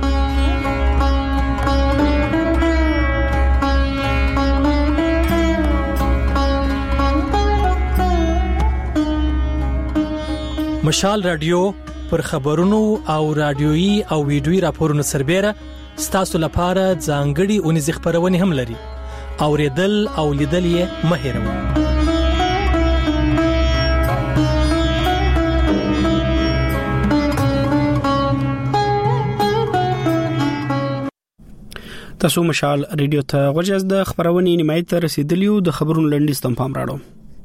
مشال رادیو پر خبرونو او رادیويي او ویډیويي راپورونو سربېره ستاسو لپاره ځانګړي اونیز خبرونه هم لري. اوریدل او لیدل یې مه هېروئ. تاسو مشال ریډیو ته غوښځ د خبرونې نیمه ته رسیدلیو د خبرونو لنډیز تم پام راړو.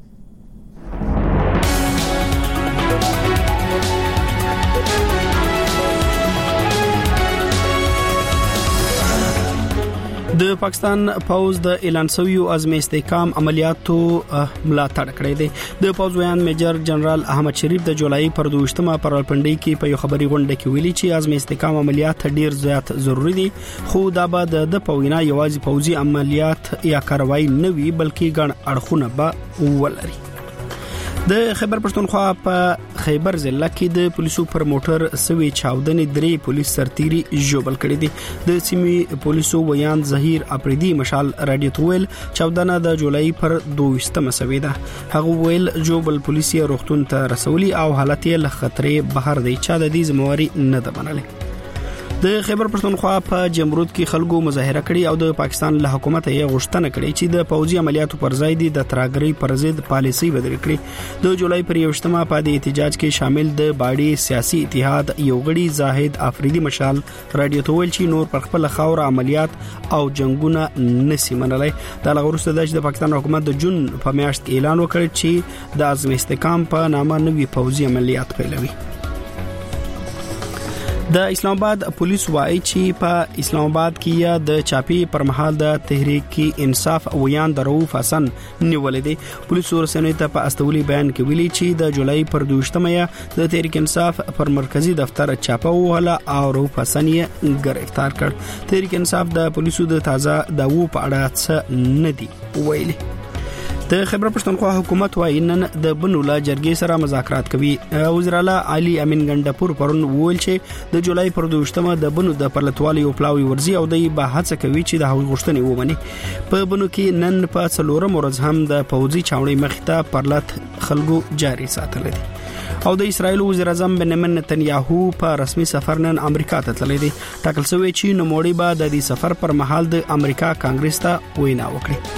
د پاکستان پوز د اعلان شویو عزم استحکام عملیاتو ملاتړ کړی دی. د پوز ویان میجر جنرال احمد شریف د جولای پر 22مه پر پندې کې په یو خبري غونډه کې ویلي چې عزم استحکام عملیات ډیر زیات ضروری دي، خو دا به د پوینا یوازې پوزي عملیات یا کاروایی نه وي بلکې ګڼ اړخونه به ولري. د خیبر پښتونخوا په خیبر ضلع کې د پولیسو پر موټر سوي چاودنې 3 پولیس سرتيري جوبل کړي دي. د سیمې پولیسو ویان ظهیر اپریدي مشال رادیو تویل چاودنه د جولای پر 22مه سوي ده. هغه ویل جوبل پولیسي روغتون ته رسولي او حالت یې له خطرې بهر دی چې د دې ذمہواری نه ده منلې. د خیبر پښتونخوا په جمرود کې خلکو مظاهره کړې او د پاکستان له حکومت یې غوښتنه کړې چې د پوځي عملیاتو پر ځای د تراګری پر ضد پالیسي بدل کړي. د جولای پر 21مه په دې احتجاج کې شامل د باډي سیاسي اتحاد یو غړي زاهد افریدي مشال رادیو تویل چې نور پر خپل خاور عملیات او جنگونه نسی منلای. د لغورسته د پاکستان حکومت د جون په میاشت کې اعلان وکړ چې د عزم استحکام په نامه نوي پوځي عملیات پیلوي. د اسلام آباد پولیس وايي چې په اسلام آباد کې یا د چاپی پر مهال د تحریک انصاف ویان د رؤوف حسن نیولې دي. پولیس ورسنوي ته په استولي بیان کې ویلي چې د جولای پر 22مه د تحریک انصاف پر مرکزی دفتر چاپه وهله او رؤوف حسن یې گرفتار کړ. تحریک انصاف د پولیسو د تازه داوو په اړه څه نه دی ویلي. د خیبر پښتونخوا حکومت وايي نن د بنولا جرګې سره مذاکرات کوي. وزیر اعلی علي امین ګندپور پرون ویل چې د جولای پر 22مه د بنو د پرلتوالي او پلاوي ورزي او د به هڅه کوي چې د هغوی غوښتنې ومني. په بنو کې نن په 4 ورځ هم د پوځي چاونې مخته پرلت خلکو جاري ساتل دي. او د اسرایل وزیر اعظم بنیامین نتنیاهو په رسمي سفر نن امریکا ته تللی دی. ټاکل شوی چې نوموړي به د دې سفر پر مهال د امریکا کانګرس ته وینا وکړي.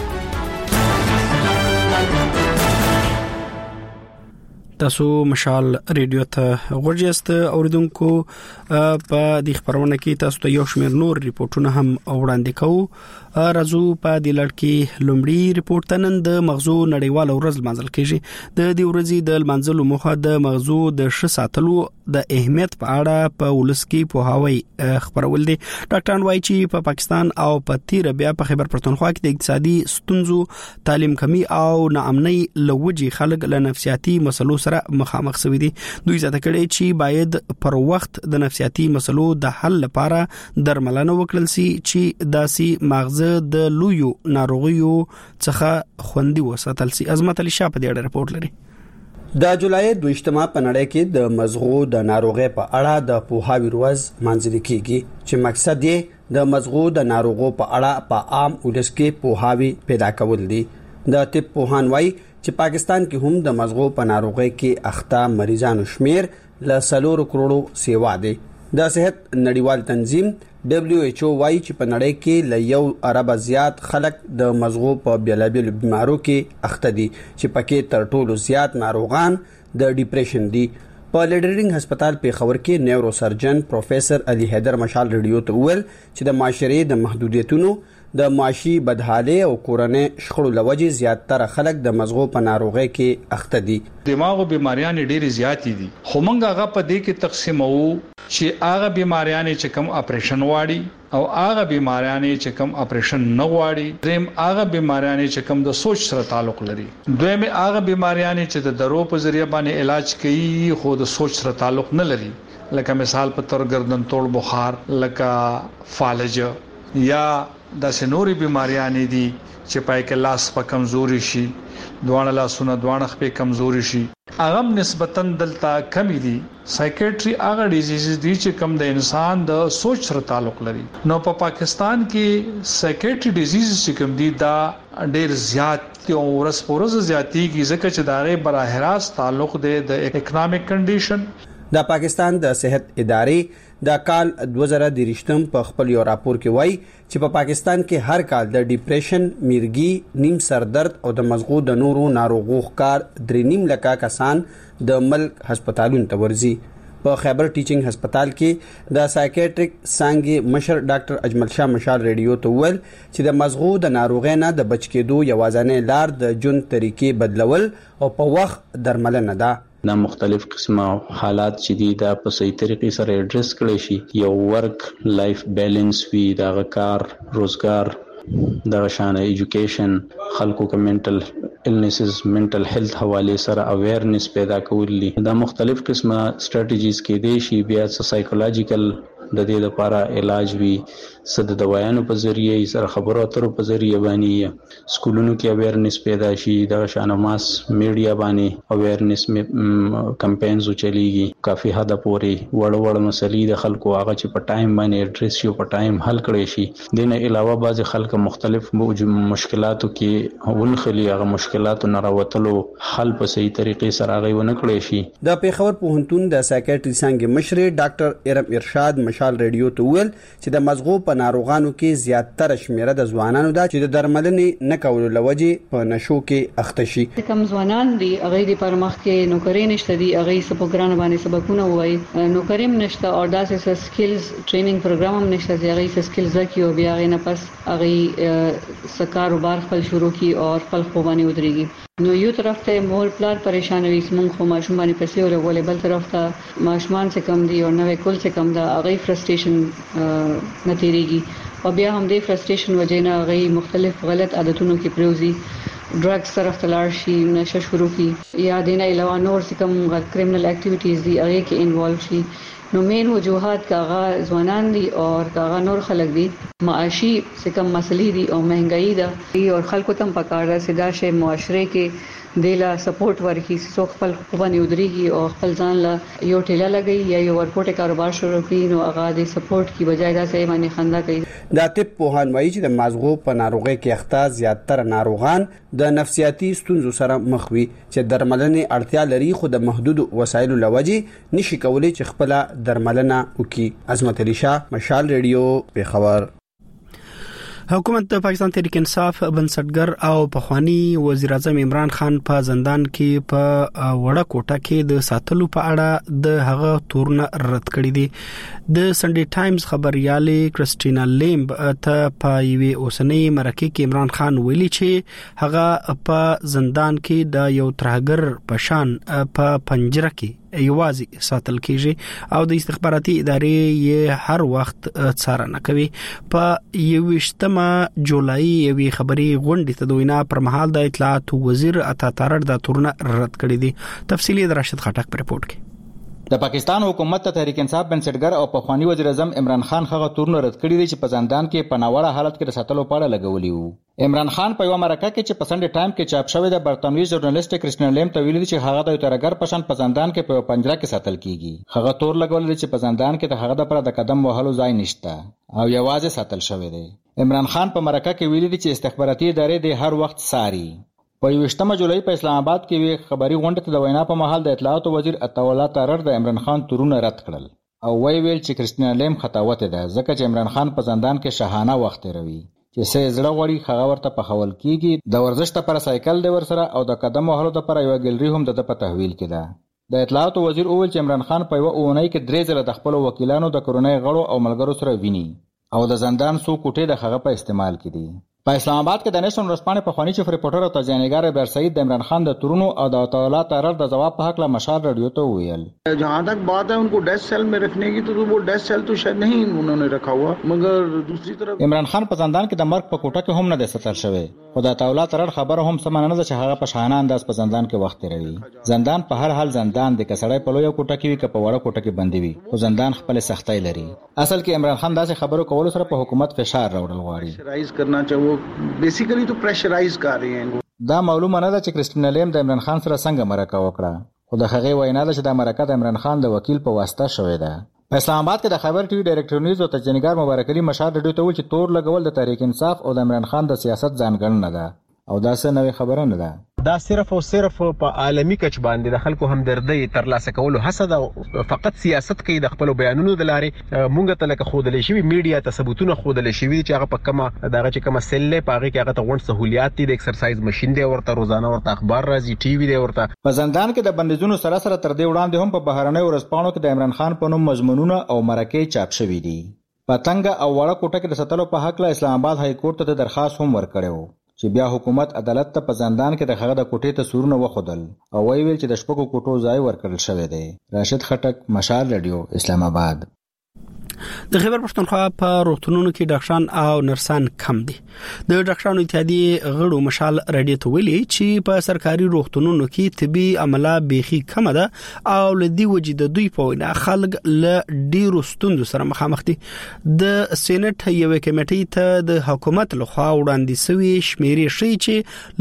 تاسو مشال ریډیو ته غوښیاست اوریدونکو. په دې خبرونه کې تاسو ته یو شمېر نور ریپورتونه هم وړاندې کوو. راځو په دې لړ کې لومړی ریپورت نن د مغزو نړیوال ورځ لمانځل کیږي. د دې ورځې د لمانځلو موخه د مغزو د ښه ساتلو د اهمیت په اړه په ولس کې پوهاوی خبرول دي. ډاکټران وايي چې په پاکستان او په تیر بیا په خیبر پښتونخوا کې د اقتصادي ستونزو، تعلیم کمی او ناامنۍ لوجي خلک له نفسیاتي مسلو سره مخامخ شوي دي. دوی زیاته کړي چې باید پر وخت د نفسیاتي مسلو د حل لپاره درملنه وکړل شي چې داسي مغز د لویو ناروغیو څخه خوندي وساتل شي. عظمت علي شاه په دې اړه رپورت لري. د جولای 22مه په نړۍ کې د مزغو د ناروغۍ په اړه د پوهاوی ورځ منځل کیږي چې مقصد یې د مزغو د ناروغو په اړه په عام ولس کې پوهاوی پیدا کول دي. د طب پوهان وايي چې پاکستان کې هم د مزغو په ناروغۍ کې اخته مریضانو شمیر ل 4 کروڑو سیوا دی. د صحت نړیوال تنظیم WHO وايي چې په نړۍ کې ل 1 ارب زیات خلک د مزغو په بیلابیل بیمارو کې اخته دي چې پکې تر ټولو زیات ناروغان د ډیپریشن دي. په لیډرینګ هسپتال په خبر کې نیورو سرجن پروفیسور علي حیدر مشال ریډیو ته ویل چې د معاشري د محدودیتونو، د معاشي بدحالي او کورنۍ شخړو لوجې زیاتره خلک د مزغو په ناروغۍ کې اخته دي. دماغو بیماریاں ډېری زیات دي، خو موږ هغه په دې کې تقسیمو چې هغه بیماریاں چې کوم اپریشن واړي او هغه بیماریاں چې کوم اپریشن نه واړي. دریم هغه بیماریاں چې کوم د سوچ سره تعلق لري. دویم هغه بیماریاں چې د درو په ذریعہ باندې علاج کوي خو د سوچ سره تعلق نه لري، لکه مثال په تور گردن توڑ بخار، لکه فالج یا د سنوري بیماریاں دي چې پای کې لاس په کمزوري شي، دوانه لاسونه دوانه خپې کمزوري شي. هغه نسبتاً دلته کمی دي. سایکیټری هغه ډیزیزز دي چې کم د انسان د سوچ سره تعلق لري. نو په پاکستان کې سایکیټری ډیزیزز چې کم دي دا ډېر زیات او ورځ زیاتیږي ځکه چې دا غي براه راست تعلق دی د اکونومیک کنډیشن. د پاکستان د صحت ادارې د کال 2023 په خپل یو راپور کې وایي چې په پاکستان کې هر کال د ډیپریشن، میرګي، نیم سردرد او د مزغو د نورو ناروغو ښکار 3.5 لک کسان د ملک هسپتالونو ته ورځي. په خیبر ټیچینګ هسپتال کې د سایکیاټریک څانګې مشر ډاکټر اجمل شاه مشال ریډیو ته ویل چې د مزغو د ناروغۍ نه د بچ کېدو یوازینۍ لار د ژوند طریقې بدلول او په وخت درملنه ده. دا مختلف قسمه حالات چې دي دا په صحیح طریقې سره اډریس کړي شي. یو ورک لایف بیلانس وي، دا کار روزګار، دا شان ایجوکیشن، خلکو کې منټل النسز منټل هیلث حواله سره اویرنس پیدا کول دي. دا مختلف قسمه سټریټیجیز کې دي شي. بیا سایکولوژیکل د دې لپاره علاج وی، صد دوايانو په ذریعہ سره خبرو اترو په ذریعہ باندې سکولونو کې اویرنس پیدا شي. دا شانه ماس میډیا باندې اویرنس کمپاینز چلیږي. کافي حد پورې وړ مسلې د خلکو هغه چې په ټایم باندې اډریس شي، په ټایم حل کړي شي. دینه علاوه بعض خلک مختلف مشکلاتو کې ونخلي، هغه مشکلاتو نه راوتلو حل په صحیح طریقې سره هغه ونه کړي شي. د پیښور پوهنتون د سایکیاټري څانګې مشر ډاکټر ارم ارشاد مشال ریډیو ته ویل چې د مزغو په ناروغانو کې زیاتره شمیره د ځوانانو ده چې د درملنې نه کولو لوجې په نشو کې اخته شي. کم ځوانان دي هغه د پرمخ کې نوکری نشته دي، هغه سپوګران باندې سبقونه وایي، نوکری نشته او داسې سکلز ټریننګ پروګرام هم نشته چې هغه سکلز زکیو بیا غي نه پس هغه سکارو بار خپل شروع کی او خپل خوبانی ودرېږي. نو یو طرف ته مول پلار پریشان وي، سمون خو ماشوم باندې پیسې ولګولې، بل طرف ته ماشومان څخه کم دي او نوې کول څخه کم ده، هغه فرستریشن نتیریږي او بیا هم د فرستریشن وجینا هغه مختلف غلط عادتونو کې پروزي، ډرګز طرف ته لاړ شي، نشه شروع کی یا دینه علاوه نور څه کم کرمینل اکټیویټیز دي هغه کې انوالو شي. نو مین وجوهات کاغه ځوانان دي او کاغه نور خلک دي، معاشي څه کم مسلې دي او مهنګايي ده او خلکو تم پکار ده سدا شي معاشره کې دیلا سپورټ ورکړي څو خپل خوبانه ودرېږي او خپل ځان له یو ټیله لګي یا یو ورکوټه کاروبار شروع کړي. نو هغه د سپورټ کی بجای دا سه باندې خندا کوي. دا طب پوهان وایي چې د مزغو په ناروغۍ کې اخته زیاتره ناروغان د نفسیاتي ستونزو سره مخ وي چې درملنې اړتیا لري، خو د محدود وسایلو لوجې نشي کولای چې خپل درملنه وکړي. عظمت علي شاه، مشال ریډیو، پیښور. حکومت د پاکستان تحریک انصاف بنسټګر او پخوانی وزیر اعظم عمران خان په زندان کې په وړه کوټه کې د ساتلو په اړه د هغه تورن رد کړی دی. د سنډي ټایمز خبريالې کرسټینا لیمب ته په یوې اوسنۍ مرکه کې عمران خان ویلي چې هغه په زندان کې د یو ترهګر پشان په پنجره کې یوازې ساتل کیږي او د استخباراتي ادارې یې هر وخت څارنه کوي. په 28 جولای یوې خبري غونډې ته دوینا پر مهال د اطلاعات وزیر عطا تارړ د تورن رد کړی دی. تفصیلی د راشد خټک پر رپورت کې. د پاکستان حکومت ته تحریک انصاف بنسټګر او پخوانی وزیر اعظم عمران خان هغه تورن رد کړی دی چې په زندان کې په ناوړه حالت کې رساتلو پاړه لګولې وو. عمران خان په یو مرکه کې چې په سنډي ټایم کې چاپ شوی د برتانوي ژورنالیست کرسټینا لیمب ته ویلي چې هغه د ترګر پشان په زندان کې په پنجره کې ساتل کیږي. هغه تور لګولې چې په زندان کې د هغه د پر د قدم وهلو ځای نشته او یوازې ساتل شوی دی. عمران خان په مرکه کې ویلي چې استخباراتي ادارې د هر وخت ساري. په 28 جولای په اسلام آباد کې وی خبري غونډه ته د وینا په محل د اطلاعات وزیر عطاءالله تارړ د عمران خان تورونه رد کړل او ویل چې کرسټینا لیمب خطاوت ده ځکه چې عمران خان په زندان کې شاهانه وخت تیروي چې سه زړه وړي هغه ورته په خول کیږي. د ورزش لپاره سایکل دی ورسره او د قدم وهلو لپاره یو ګلری هم د په تحویل کې ده. د اطلاعات وزیر اول چې عمران خان په یو اونۍ کې 3 ځله د خپل وکیلانو د کورونای غړو او ملګرو سره ویني او د زندان سو کوټې د هغه په استعمال کې دي. په اسلام آباد کې د نېشنل ورځپاڼې پخوانی چیف ریپورټر او تجزیه‌نګار بیر سعید د عمران خان د تورونو او د عطاءالله تارړ د جواب په حق له مشال ریډیو ته ویل जहां तक बात है उनको डेस्क सेल में रखने की तो वो डेस्क सेल तो शायद नहीं उन्होंने रखा हुआ, मगर दूसरी तरफ عمران خان په زندان کې د مرګ په کوټه کې هم نه د ستر شوی. خو د عطاءالله تارړ خبره هم سم نه ده چې هغه په شاهانه انداز په زندان کې وخت تیروي. زندان په هر حال زندان د کسړې په لوی کوټه کې وي که په وړه کوټه کې بندي وي، خو زندان خپل سختۍ لري. اصل کې عمران خان داسې خبرو کول سره په حکومت فشار راوړل غواړي. رائز کرنا چاهو بیسیکلی تو پریشرایز کر رہے ہیں. دا معلومه نه ده چې کرسټینا لیمب د عمران خان سره څنګه مرکه وکړه، خو د هغې وینا ده چې دا مرکه د عمران خان د وکیل په واسطه شوې ده. په اسلام آباد کې د خیبر ټي وي ډایرکټر نیوز او تجزیه‌نګار مبارک علي مشال ریډیو ته ویل چې تور لګول د تحریک انصاف او د عمران خان د سیاست ځانګړنه ده او دا څه نوې خبره نه ده. دا صرف او صرف په عالمي کچ باندې د خلکو همدردی ترلاسه کولو هڅه ده، فقط سیاست کوي د خپل بیانونو د لارې. مونږ ته لکه خودلې شوی میډیا ته ثبوتونه خودلې شوی چې هغه په کومه دغه چې کومه سل په هغه کې هغه ته غونډ سہولیات دي، د ایکسرسایز ماشين دی ورته، روزانه ورته اخبار راځي، ټي وي دی ورته. په زندان کې د بندیزونو سره سره تر دې وړاندې هم په بهرنۍ ورځپاڼو کې د عمران خان په نوم مضمونونه او مرکې چاپ شوي دي. پتنګ او وړه کوټه کې د ساتلو په حق له اسلام آباد های کورټ ته درخواست هم ورکړو چې بیا حکومت عدالت ته په زندان کې د هغه د کوټې تصویرونه وښودل او ویل چې د شپږو کوټو ځای ورکړل شوی دی. راشد خټک، مشال رادیو، اسلام آباد. د خیبر پښتونخوا په روغتونونو کې ډاکټران او نرسان کم دي. د ډاکټرانو اتحادیې غړو مشال رادیو ته ویلي چې په سرکاري روغتونونو کې طبي عمله بيخي کم ده او لدی وجې د دوی په وینا خلک له ډیرو ستوندو سره مخامخ دي. د سېنات یو کمیټې ته د حکومت لخوا وړاندې شوی شمیرې شي چې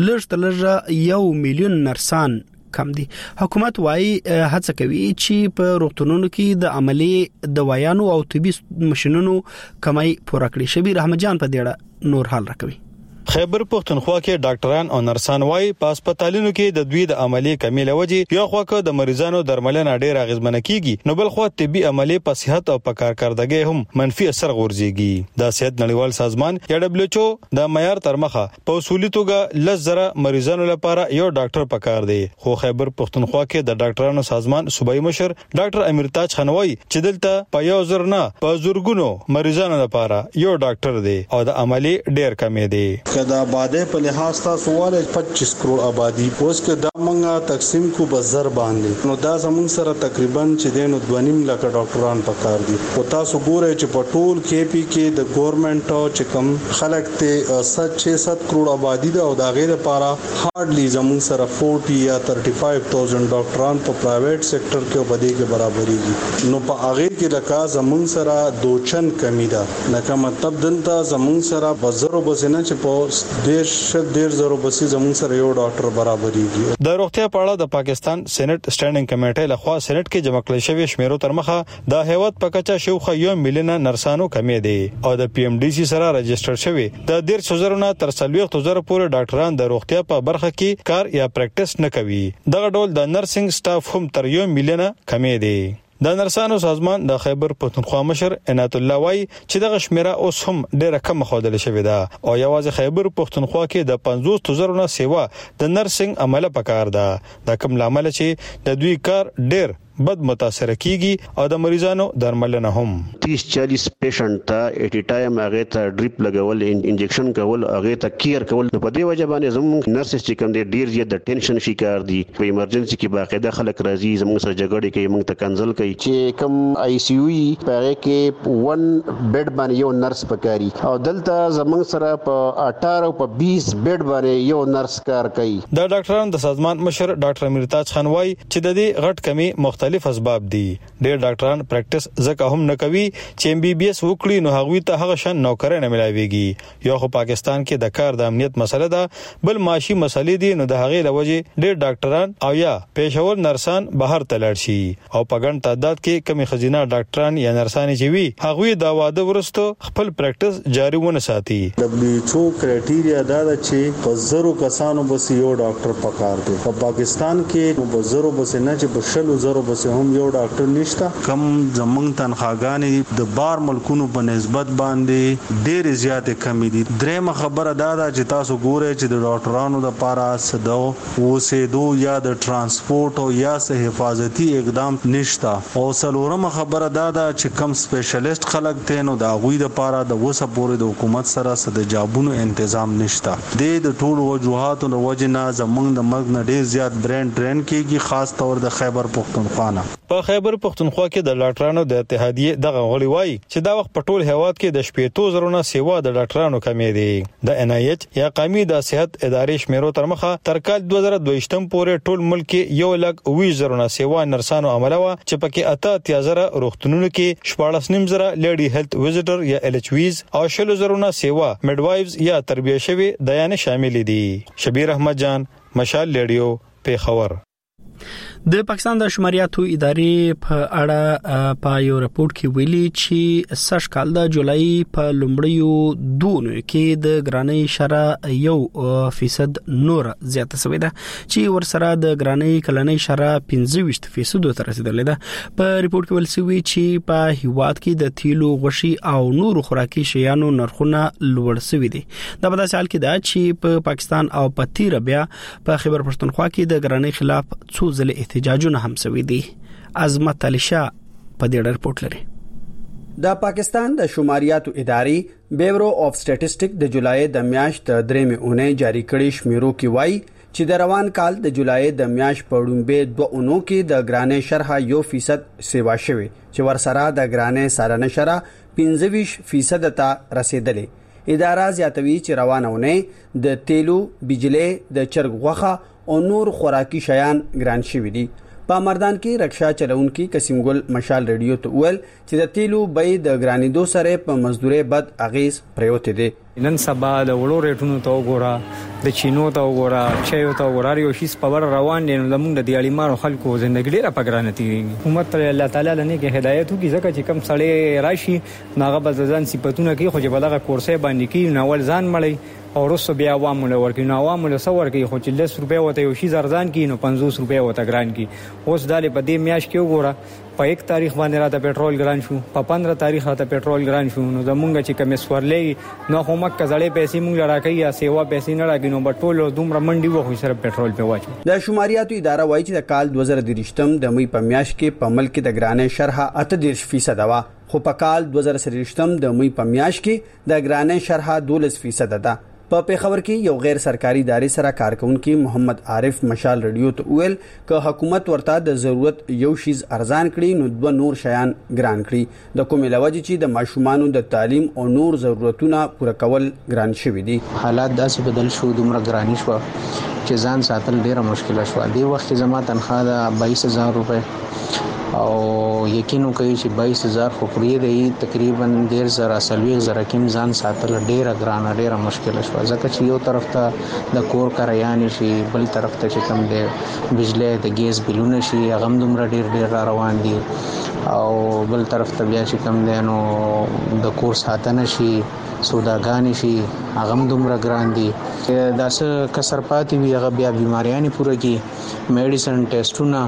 لږ 1 میلیون نرسان کم دي. حکومت وايي هڅه کوي چې په روغتونونو کې د عملي دوايانو او طبي ماشينونو کمای پوره کړي. شبیر احمد جان په دیړه نور حال راکوي. خیبر پښتونخوا کې ډاکټران او نرسان وايي په هسپتالونو کې د دوی د عملي کمی لوجې یو خواکه د مریضانو درملنه ډېر اغیزمنه کیږي، نو بل خو طبي عملي په صحت او په کارکردګۍ هم منفي اثر غورځيږي. د صحت نړیوال سازمان یا WHO د معیار تر مخه په اصولي توګه 10,000 مریضانو لپاره یو ډاکټر پکار دی، خو خیبر پښتونخوا کې د ډاکټرانو سازمان صوبایي مشر ډاکټر امیرتاج خان وايي چې دلته په 1,000 نه په زورګونو مریضانو لپاره یو ډاکټر دی او د عملي ډېر کمی دی. کدا آبادی په لحاظ تاسو وایي 25 کروڑ آبادی اوس کې دا مونږه تقسیم کو بزر باندې، نو دا زموږ سره تقریبا چې دینو 2.5 لک ډاکټران پکار دي. او تاسو ګورئ چې په ټول KP کې د ګورنمنت چې کوم خلک ته 7 کروڑ آبادی ده او دا غیر لپاره هارډلی زموږ سره 40 یا 35,000 ډاکټران په پرایویټ سېکټر کې په دې کې برابرېږي. نو په هغه کې لکه زموږ سره دوچن کمی ده، لکه مطلب دلته زموږ سره بزرو بسنه چې په ډیر زرو بسې زموږ سره یو ډاکټر برابرېږي. د روغتیا په اړه د پاکستان سېنات سټانډینګ کمیټې لخوا سېنات کې جمع کړل شوی شمیرو تر مخه د هیواد په کچا شوخه 1 میلیون نرسانو کمی دي او د PMDC سره رجسټر شوی د 1.5 نه تر 40,000 پورې ډاکټران د روغتیا په برخه کې کار یا پریکټس نه کوي. دغه ډول د نرسنګ سټاف هم تر 1 میلیون کمی دي. د نرسانو سازمان د خیبر پښتونخوا مشر عنایت الله وايي چې دغه شمیره اوس هم ډیره کم خودل شوې ده او یوازې خیبر پښتونخوا کې د 50,000 نه سیوا د نرسنګ عمله پکار ده. د کوم لامل چې د دوی کار ډیر بد متاثر کیږي او د مریضانو درملنه هم 30-40 پیشنټ ته ایټ ټایم هغه ته ډریپ لګول، انجکشن کول، هغه ته کیر کول. په دې وجه باندې زموږ نرسز چې کوم ډیر زیات د ټینشن شکار دي. په ایمرجنسي کې باقاعده خلک راځي زموږ سره جګړه کوي، موږ ته کنسل کوي چې کوم ICU په کې 1 بیډ باندې یو نرس پکاري او دلته زموږ سره په 18 او په 20 بیډ باندې یو نرس کار کوي. د ډاکټرانو د سازمان مشر ډاکټر امیرتاج خان وايي چې د دې غټ کمی مختلف اسباب دي. ډېر ډاکټران پریکټس ځکه هم نه کوي چې MBBS وکړي نو هغوی ته هغه شان نوکري نه ملایويږي. یو خو پاکستان کې د کار د امنیت مسله ده، بل معاشي مسلې دي، نو د هغې لوجه ډېر ډاکټران او یا پېښور نرسان بهر ته لاړ شي او په ګڼ تعداد کې کمی خزینه ډاکټران یا نرسان چې وي هغوی د واده ورستو خپل پریکټس جاری ونه ساتي. WHO کرایټیریا دا ده چې په زرو کسانو بس یو ډاکټر پکار دی. په پاکستان کې په زرو بس نه چې په 100,000 بس هم یو ډاکټر نشته. کم زمنګ تنخواګانې د بار ملکونو په نسبت باندې ډېر زیات کمی دي. درېمه خبره دا ده چې تاسو ګورئ چې د ډاکټرانو د پاره سدو وسېدو یا د ترانسپورت او یا سه حفاظتي اقدام نشته. او څلورمه خبره دا ده چې کم سپیشلیست خلک ته نو د غوي د پاره د وسه پورې د حکومت سره سد جابونو تنظیم نشته. د ټولو وجوهاتو د وجنه زمنګ د مرګ نه ډېر زیات برین ټرین کیږي، خاص طور د خیبر پښتونخوا. په خیبر پښتونخوا کې د ډاکټرانو د اتحادیې دغه غړي وایي چې دا وخت په ټول هیواد کې د 70,000 نه سیوا د ډاکټرانو کمی دي. د NIH یا قومي د صحت ادارې شمیرو تر مخه تر کال 2022 پورې ټول ملک کې 1,20,000 نه سیوا نرسانو عمله وا چې پکې 88,000 روغتونونو کې 14,000 لیډي هیلث وزټر یا LHVs او 60,000 نه سیوا میډوایفز یا تربیه شوی دایانه شامل دي. شبیر احمد جان، مشال ریډیو، پیښور. د پاکستان د شماریاتو ادارې په اړه په یو راپور کې ویلي چې سږ کال د جولای په لومړیو دونو کې د ګرانۍ شرح 1% نور زیاته شوې ده چې ورسره د ګرانۍ کلنۍ شرح 25% ته رسیدلې ده. په ریپورت کې ویل شوی چې په هیواد کې د تیلو غوښي او نورو خوراکي شیانو نرخونه لوړ شوي دي. دا په داسې حال کې ده چې په پاکستان او په تیر بیا په خیبر پښتونخوا کې د ګرانۍ خلاف څو ځله احتجاجونه هم شوي دي. عظمت علي شاه په دې رپورت لري. د پاکستان د شماریاتو ادارې بیورو اف سټټیسټک د جولای د میاشت د 3 اونۍ جاری کړي شمیرو کې وایي چې د روان کال د جولای د میاشت په وړاندې 2 اونو کې د ګرانۍ شرح 1% سیوا شوی چې ورسره د ګرانۍ سالانه شرح 25% ته رسیدلې. اداره زیاتوي چې روانه ونې د تیلو، بجلی، د چرګ غوښه او نور خوراکي شیان ګران شوي دي. په مردان کې رکشا چلونکي قسم ګل مشال ریډیو ته ویل چې د تیلو بیې د ګرانېدو سره په مزدوري بد اغیز پریوته دي. نن سبا د وړو ریټونو ته وګوره، د چینو ته وګوره، چایو ته وګوره، یو شی په ور روان دي. نو زموږ د دیالیمانو خلکو ژوندۍ ډیره پګرانتی حکومت ته الله تعالی لنه کې هدایت وکړي ځکه چې کم سړی راشي ناغه بزدان صفاتونه کوي خو چې بلغه کورسې باندې کې ناول ځان مړی او رسو بیا عوامو له ورکې نو عوامو له سور کې خو چې 10 روپیا وته یو شی زرزان کې نو 50 روپیا وته ګران کې. اوس دالې په دې میاش کې وګوره په 1 تاریخ باندې راته پېټرول ګران شو، په 15 تاریخ راته پېټرول ګران شو. نو زمونږ چې کوم سورلې نو خو مکه زړې پیسې مونږ راکې یا سیوا پیسې نه راګینو بټول دومره منډي وو سره پېټرول په واچو. د شماریاتو اداره وایي چې د کال 2023 د مې په میاش کې په ملک د ګرانۍ شرح 38% ده، خو په کال 2023 د مې په میاش کې د ګرانۍ شرح 12% ده. په پیښور کې یو غیر سرکاري ادارې سره کارکونکو محمد عارف مشال ریډیو ته ویل ک حکومت ورته د ضرورت یو شیز ارزان کړي نو دوه نور شیان ګران کړي. د کومې لوجه چې د ماشومانو د تعلیم او نور ضرورتونه پوره کول ګران شوي دي. حالات داسې بدل شو، دومره ګرانی شو چې ځان ساتل ډیره مشکله شو. دی وخت زما تنخواه د 22000 روپے او یقینو کوي چې 22000 خو پرې دی تقریبا 10000 کم ځان ساتل ډیره ګرانه ډیره مشکله شو ځکه چې یو طرف ته د کور کرایان شي، بل طرف ته چې کم دی بجلی د ګیس بلونه شي هغه دومره ډیر روان دي او بل طرف ته بیا چې کم دی نو د کور ساتنه شي، سوداګانی شي هغه دومره ګران دي. دا څه کسر پاتې وي هغه بیا بیماریانې پوره کی میډیسن ټیسټونه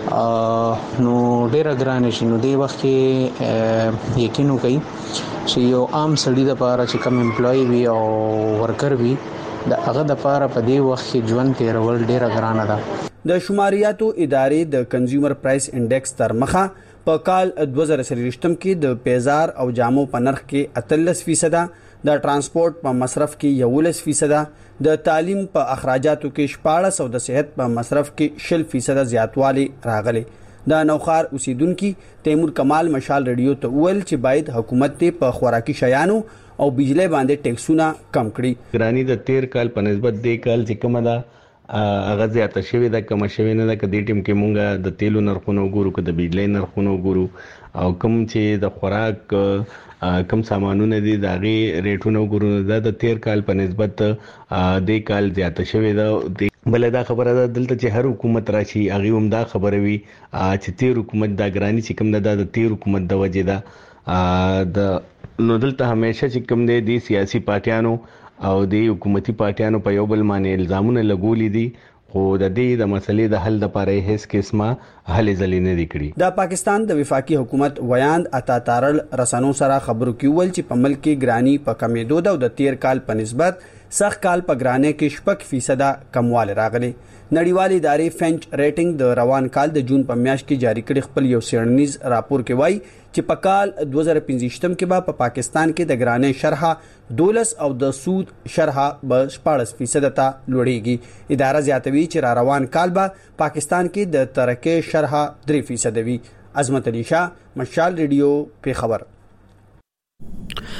نو ډیره ګرانه شي. نو دی وخت کې یقینو کوي چې یو عام سړی د پاره چې کم امپلوي وي او ورکر وي د هغه د پاره په دی وخت کې ژوند تیرول ډیره ګرانه ده. د شماریاتو ادارې د کنزیومر پرایس انډیکس تر مخه په کال 2023 کې د پیزار او جامو په نرخ کې 38%، د ترانسپورت په مصرف کې 11%، د تعلیم په اخراجاتو کې 14% او د صحت په مصرف کې 60% زیاتوالی راغلی. د نوخار اوسیدونکو تیمور کمال مشال ریډیو ته ویل چې باید حکومت ته په خوراکي شیانو او بجلی باندې ټیکسونه کم کړي. ګرانی د 13 کال په نسبت د کال چې کومه ده هغه زیاته شوې ده، کوم شوې نه ده. کدي ټیم کې مونږه د تیلو نرخونه وګورو، کده بجلی نرخونه وګورو او کوم چې د خوراک کم سامانونه دي دا غي ریټونه وګورو د 13 کال په نسبت د کال زیاته شوې ده. بل دا خبره ده دلته چې هر حکومت راشي هغه هم دا خبره وي چې 13 حکومت دا ګرانی چې کوم ده د 13 حکومت د وجه ده د نو دلته همیشه چې کوم دي د سیاسي پارټیانو او د حکومتي پارټیانو په یو بل باندې الزامونه لګولې دي خو د دې د مسلې د حل لپاره هیڅ قسمه حل ځلې نه دی کړی. د پاکستان د وفاقي حکومت ویاند عطا تارل رسنو سره خبرو کې ول چې په ملک کې ګرانی په کمیدو ده او د 13 کال په نسبت سخت کال په ګرانۍ کې 6% کمواله راغلي. نړیوال ادارې فینچ ریټینګ د روان کال د جون په میاشت کې جاری کړي خپل یو سیړنیز راپور کې وایي چې په کال 2015 کې په پاکستان کې د ګرانۍ شرح 12 او د سود شرح به 14% ته لوړیږي. اداره زیاتوي چې روان کال به پاکستان کې د ترکه شرح 3% وي. عظمت علي شاه مشال ریډیو پیښور.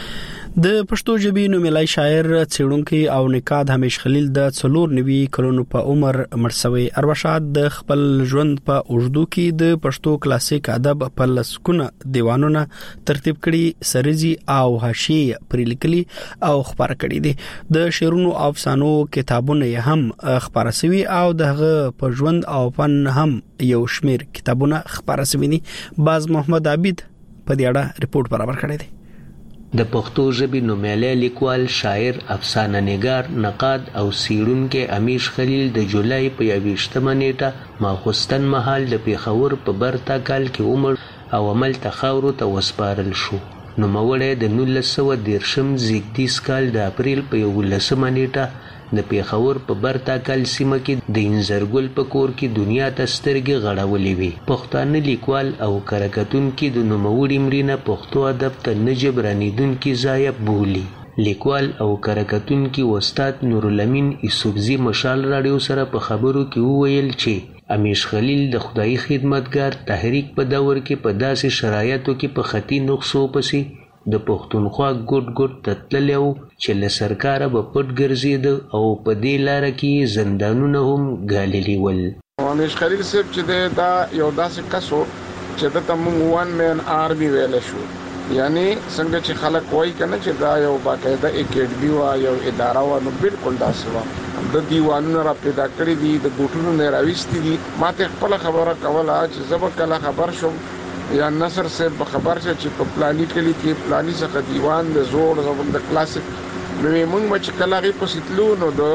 د پښتو ژبې نومیالي شاعر څېړونکي او نقاد همیش خلیل د 94 کلونو په عمر مرسوي ارواښاد د خپل ژوند په اوږدو کې د پښتو کلاسیک ادب په لسکونه دیوانونه ترتیب کړي سریزي او حاشیه پرې لیکلي او خبره کړي دي د شعرونو او افسانو کتابونه هم خبره شوي او دغه په ژوند او فن هم یو شمیر کتابونه خبره شوي دي باز محمد عابد په دې اړه ریپورت برابر کړی دی د پښتو ژبې نومیالی لیکوال شاعر افسانه نګار نقاد او څېړونکی امیش خلیل د جولای په 21 نیټه ماخوستن مهال د پیښور په برتا کال کې عمر او عمل ته خاورو ته وسپارل شو نوموړی د 1913 زیږدیز کال د اپریل په 11 نیټه د پیښور په برتا کال سیمه کې د انځرګل په کور کې دنیا ته سترګې غړولې وي پښتانه لیکوال او کرکټونکي د نوموړي مړینه پښتو ادب ته نه جبرانېدونکي ضایع بولي لیکوال او کرکټونکي استاد نورالامین یوسفزي مشال راډیو سره په خبرو کې وویل چې امیش خلیل د خدای خدمتګار تحریک په دور کې په داسې شرایطو کې په خطي نقصو پسې د پښتونخوا ګډ تتللی و چې له سرکاره به پټ ګرځېده او په دې لاره کې زندانونه هم ګاللي ول امیش خلیل صاحب چې دا یو داسې کس و چې دته موږ وان مین آرمي ویلی شو یعنی څنګه چې خلک وایي که نه چې دا یو باقاعده اکیډمي وه یو اداره وه نو بلکل داسې وه د دیوانونه را پیدا کړي دي د بوټونو نه راویستي دي ما ته خپله خبره کوله چې زه به کله خبر شم یا نصر صاحب خبر شه چې په پلانی کلی کې پلانی څخه دیوان د زوړ زمون د کلاسیک نو موږ چې کله غي په سیتلو نو د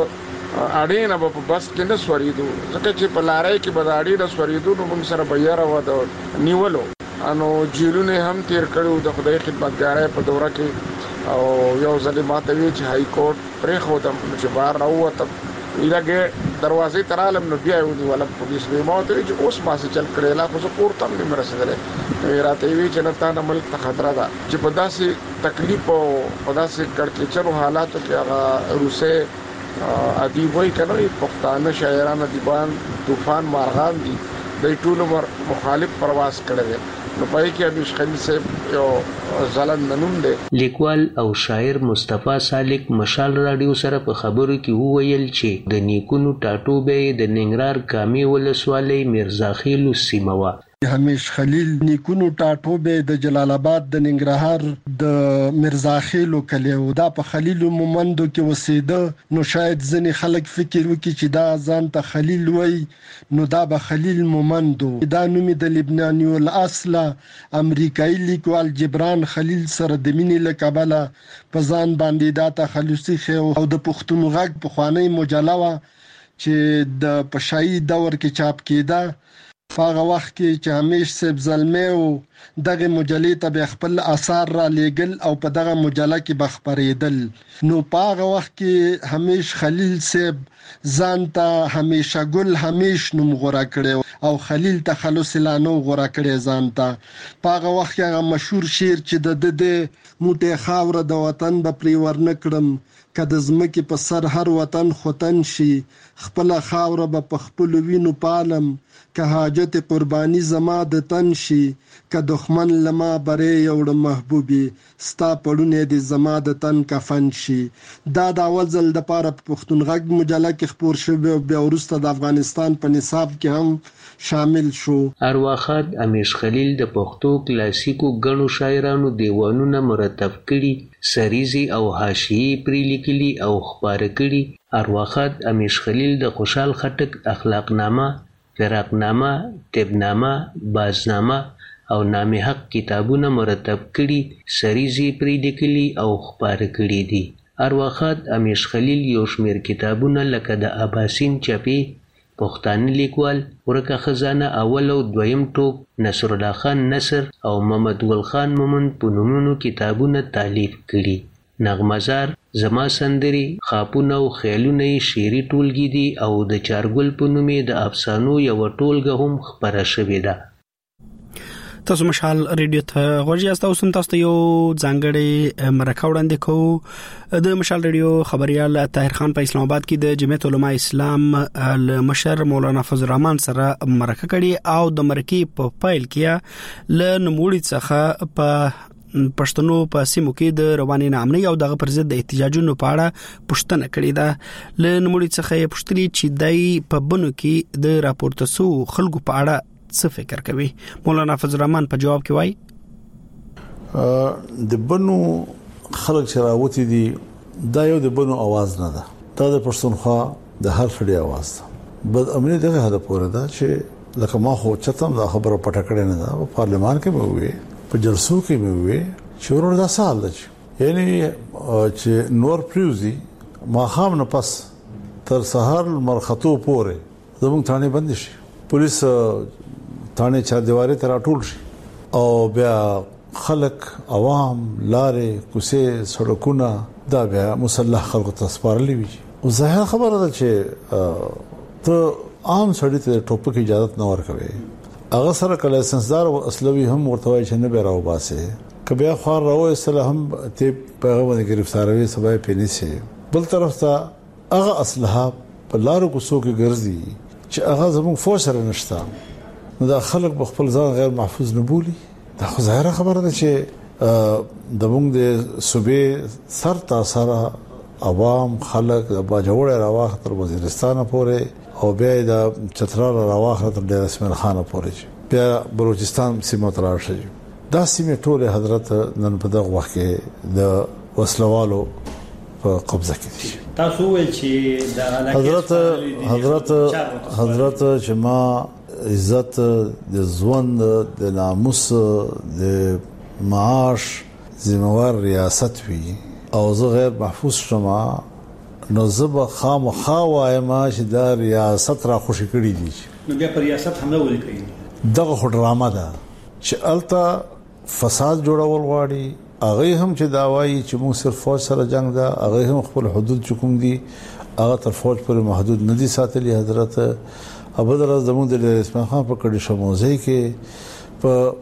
اړین په بس کې نه سوریدو ځکه چې په لارای کې به اړین نه سوریدو نو موږ سره بیره و د نیولو انو جیلونه هم تیر کړو د خدای خدمتګارای په دوره کې او یو ځلې ماته وی چې هاي کورټ پرې خو د چې بار راوته ایلګه دروازې ترالم نو بیا یو دی ولا پولیس به مو ته چې اوس ما سره چل کړي لا خو سپورت هم نه مرسته راته وی چې نتا نه ملک ته خطر ده چې په داسې تکلیف او په داسې کړکېچرو حالاتو کې هغه روسه ادیب وای کنه پښتانه شاعرانه دیوان طوفان مارغان دي د ټول عمر مخالف پرواز کړي نو پای کې امیش خلیل صاحب یو ځلن نوم دی لیکوال او شاعر مصطفی سالک مشال راډیو سره په خبرو کې وویل چې د نیکونو ټاټوبه د ننګرهار کامي ولسوالۍ میرزاخیلو سیمه وا همیش خلیل نیکونو ټاټوبه د جلال آباد د ننګرهار د مرزاخیلو کلیو دا په خلیل مومندو کې وسیده نو شاید ځنې خلک فکر وکړي چې دا ځان ته خلیل وای نو دا به خلیل مومندو دا نوم د لبناني الاصل امریکایي لیکوال جبران خلیل سره د مینې لقبله په ځان باندې دا تخلصي خو او د پښتون غږ په خوانی مجله وا چې د پشای دور کې چاپ کیده هغه وخت کې چې همیش صاحب زلمه او دغه مجلې ته به خپل آثار را لېګل او په دغه مجله کې به خبرېدل نو په هغه وخت کې همیش خلیل صاحب ځان ته همیشه ګل همیش نوم غوړه کړی او خلیل تخلص لانو غوړه کړی ځان ته په هغه وخت کې هغه مشهور شعر چې د موټه خاور د وطن به پری ورن کړم کده زمکه په سر هر وطن خوتن شي خپل خاور به په خپل وینو پالم که حاجت قربانی زما د تن شي که دښمن لما بره یوړ محبوبي ستا پړونه د زما د تن کفن شي دا د اول ځل د پاره پښتون غږ مجله کې خبر شوی او بیا وروسته د افغانستان په نصاب کې هم شامل شو ارواخاد امیش خلیل د پښتو کلاسیکو غنو شاعرانو دیوانونه مرتب کړي سریزي او حاشیه پرې لیکلي او خبره کړي ارواخاد امیش خلیل د خوشحال خټک اخلاقنامه فراقنامه طبنامه بازنامه او نام حق کتابونه مرتب کړي سریزي پرې لیکلي او خبره کړي دي ارواخاد امیش خلیل یو شمیر کتابونه لکه د اباسین چپی پښتانه لیکوال ورکه خزانه اول او دویم ټوک نصر الله خان نصر او محمد ګل خان مومند په نومونو کتابونه تالیف کړي نغمزار زما سندري خاپونه او خیالونه شعري ټولګي دي او د چارګل په نومې د افسانو یو ټولګه هم خبره شوې ده تاسو مشال ریډیو ته غوږی تاسو تاسو یو ځانګړی مرکه وړاندې کوو د مشال ریډیو خبريال طاهر خان په اسلام آباد کې د جمعیت علماء اسلام مشر مولانا فضل الرحمن سره مرکه کړي او د مرکې په پایل کې ل نموړي څخه په پښتنو په سیمو کې د رواني نامنۍ او دغه پر ضد د احتجاجونو په اړه پوښتنه کړې ده. ل نموړي څخه یې پوښتنه چې دای په بنو کې د راپورته سو خلکو په اړه څه فکر کوي. مولانا فضل الرحمن په جواب کې وایي د بنو خلک چې راوتی دي دا یو د بنو आवाज نه ده، دا د پښتونخوا د هر فرد आवाज ده. بد امنیت دغه هدا پوره ده چې لکه ما خو چتم دا خبره پټه کړې نه ده. په پارلمان کې مې وې، په جلسو کې مې وې چې ورور دا سال ده یعنی چې نور پریوزي ما خام نه پس تر سحر مرخصو پورې زموږ ثانه بند شي، پولیس ثانه چا دیواره تر ټول شي او بیا خلک عوام لارې کوسه سړکونه دا بیا مسلح خلکو ته سپارلې وي. او ظاهر خبره ده چې ته عام سړی ته ټوپک اجازه نه ورکوي، هغه سره کله لایسنسدار او اسلوي هم ورته وایي چې نه به راو باسه، کبه خو راو اسلام هم ته پیغام باندې گرفتاروي سبا پېنی سي. بل طرف ته هغه اسلحه په لارو کوڅو کې ګرځي چې هغه زموږ فوج سره نشته، نو دا خلک په خپل ځان غیر محفوظ نه بولي. دا خو ظاهره خبره ده چې د موږ د صوبې سر تاسره عوام خلک د باجوړ راواخ تر وزیرستان پورې او بیا د چترال راواخ تر د اسماعیل خان پورې بیا بلوچستان سیمه تر راشي. دا سیمه ټول حضرت نن په دغه وخت کې د وسلوالو په قبضه کې دي. تاسو ویل چې د حضرت چې ما عزت د ژوند د ناموس د معاش ذمہوار ریاست وی او زه غیر محفوظ شوم، نو زب خامخا وایم چې دا ریاست را خوشی کړی دي. نو بیا پر ریاست حمله وکړي. دغه خو ډرامه ده چې التا فساد جوړول غواړي. هغه هم چې دا وایي چې موږ صرف فوج سره جنگ ده، هغه هم خپل حدود چکم دي، هغه تر فوج پورې محدود نه دي ساتلي. حضرت ابدر زموږ د اسماعیل خان په کډي شموزي کې په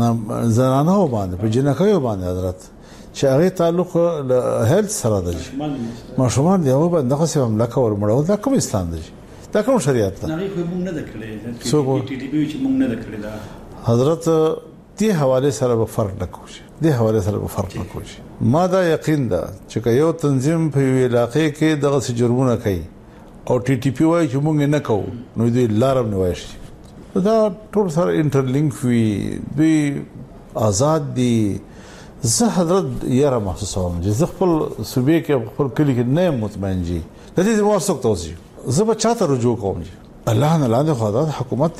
زنانه باندې په جنکایو باندې حضرت چې هغه تعلق له هیلث سره ده، ماشومان دی هغه باندې دغه څه حمله کول مړو. دا کوم اسلام دی؟ دا کوم شریعت ده؟ نه خو موږ نه دکړې ټي ټي بي چې موږ نه دکړې دا حضرت دې حواله سره به فرق نکوي، دې حواله سره به فرق نکوي. ما دا یقین ده چې یو تنظیم په علاقې کې دغه څه جرمونه کوي او ټي ټي پی وايي چې موږ نه کوو، نو دې لارم نه وایي. دا ټول سره انټرلینک وي، دوی آزاد دي. زه حضرت یاره محسوسوم چې زه خپل صوبې کې خپل کلی کې نه مطمئن جي د دې موافق توسي زه به چاته رجوع کوم. الله نه لاندې خدای حکومت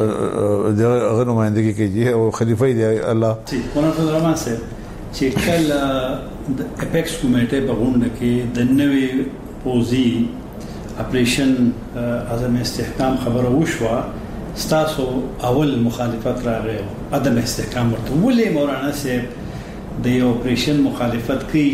د غنمایندګي کوي او خلیفہ دی الله. مولانا فضل الرحمن صاحب چې کله د اپیکس کمیټه په غونډه کې د نوې پوزي اپریشن اعظم استحکام خبره وشوه، ستاسو اول مخالفت راغی عدم استحکام ورته. ولې مولانا صاحب د یو اپریشن مخالفت کوي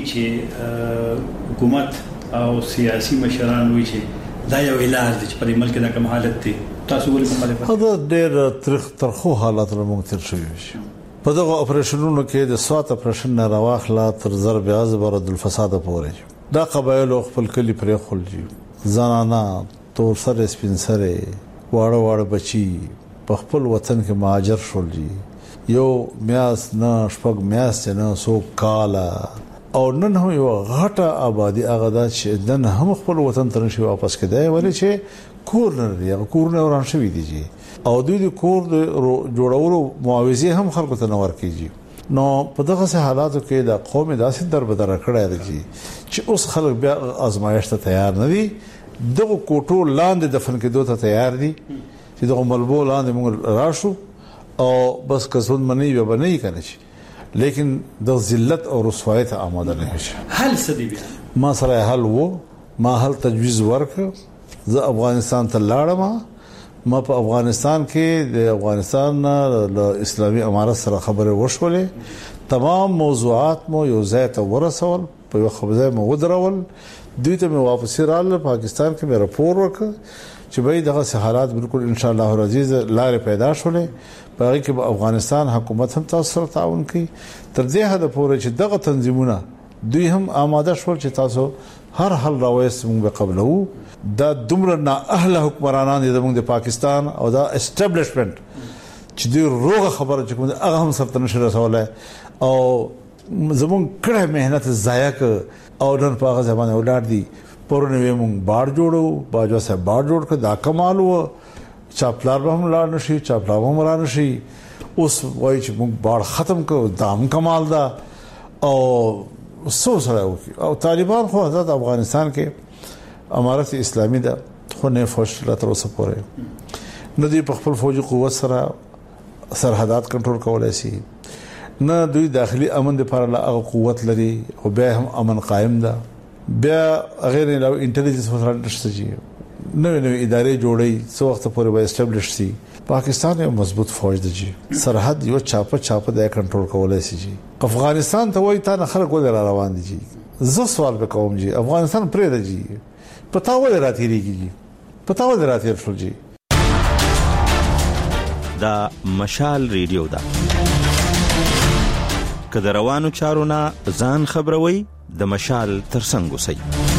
چې حکومت او سیاسي مشران وایي چې دا یو علاج دی چې په ملک کې دا کوم حالت دی، تاسو ولې مخالفت؟ دا ډېر ترخو حالات موږ تیر شوی په دغه اپریشنونو کې د سوات اپریشن نه راواخلا تر ضرب اعظم رد الفساد پورې دا قبایل خپل کلی پرې خلجی زنانا تور سره سپین سره واړه واړه بچي په خپل وطن کې مهاجر شولجی. یو میاس نه شپږ میاس نه سو کالا او نن هم یو غټه آبادی هغه د چې نن هم خپل وطن ته نشي واپس کېدای ولې چې کور نه لري، کور نه وران شوی دی او دوی د کور جوړولو معاوضه هم خلکو ته نور کیږي. نو په دغه حالاتو کې د قوم داسې دربدره کړی دی چې اوس خلک بیا آزمایښت ته تیار نه دي، دغه کوټو لاندې دفن کېدو ته تیار دي چې دغه ملبو لاندې موږ راشو او بس کسون منی به نه کنه شي، لیکن د ذلت او رسوایی ته آماده نه شي. حل څه دی؟ ما سره حل وو، ما حل تجویز ورک. زه افغانستان ته لاړم، ما په افغانستان کې د افغانستان د اسلامي امارت سره خبره وشولې، تمام موضوعات مو یو ځای ته ورسول، په یو خبره مو ودرول، دوی ته مې واپس رااله پاکستان کې مې راپور وکړ چې به دغه حالات بالکل ان شاء الله العزیز لارې پیدا شولې. باقي کې افغانستان حکومت هم تاسو سره تعاون کوي تر دې حد پورې چې دغه تنظیمونه دوی هم آماده شول چې تاسو هر حل راوېست موږ به قبلو. دا دومره نه اهل حکمرانان دي د پاکستان او دا اسټابلیشمنت چې دوی روغه خبره چې کوم هغه هم سره نشي رسولای او زمون کړه مهنت ضایع ک او نن په هغه ځمانه ولار دي پرونه مونږ بار جوړو باجو صاحب بار جوړ ک دا کمال و چاپلار به هم لاړ نشي چاپلار هم را نشي اوس وای چې مونږ بار ختم ک دام کمال دا او سو سره او طالبان خو آزاد افغانستان کې امارت اسلامي دا خو نه فوج لا تر اوسه پورې نه دی په خپل فوجي قوت سره سرحدات کنټرول کولای شي نه دوی داخلي امن لپاره لا قوت لري او بیا هم امن قائم ده بیا غیر له انټيليجنس سره نشته نو ادارې جوړي څو وخت پورې به اسټابلیش شي پاکستان یو مضبوط فوج دی سرحد یو چاپه د کنټرول کولای شي افغانستان ته وای تا نه خلک ول روان دي زه سوال وکوم جی افغانستان پرې دی جی پتا ول راتېږي پتا ول راتېر شو جی دا مشال ریډیو دا کله روانو چارونه ځان خبروي د مشال ترڅنګ وسی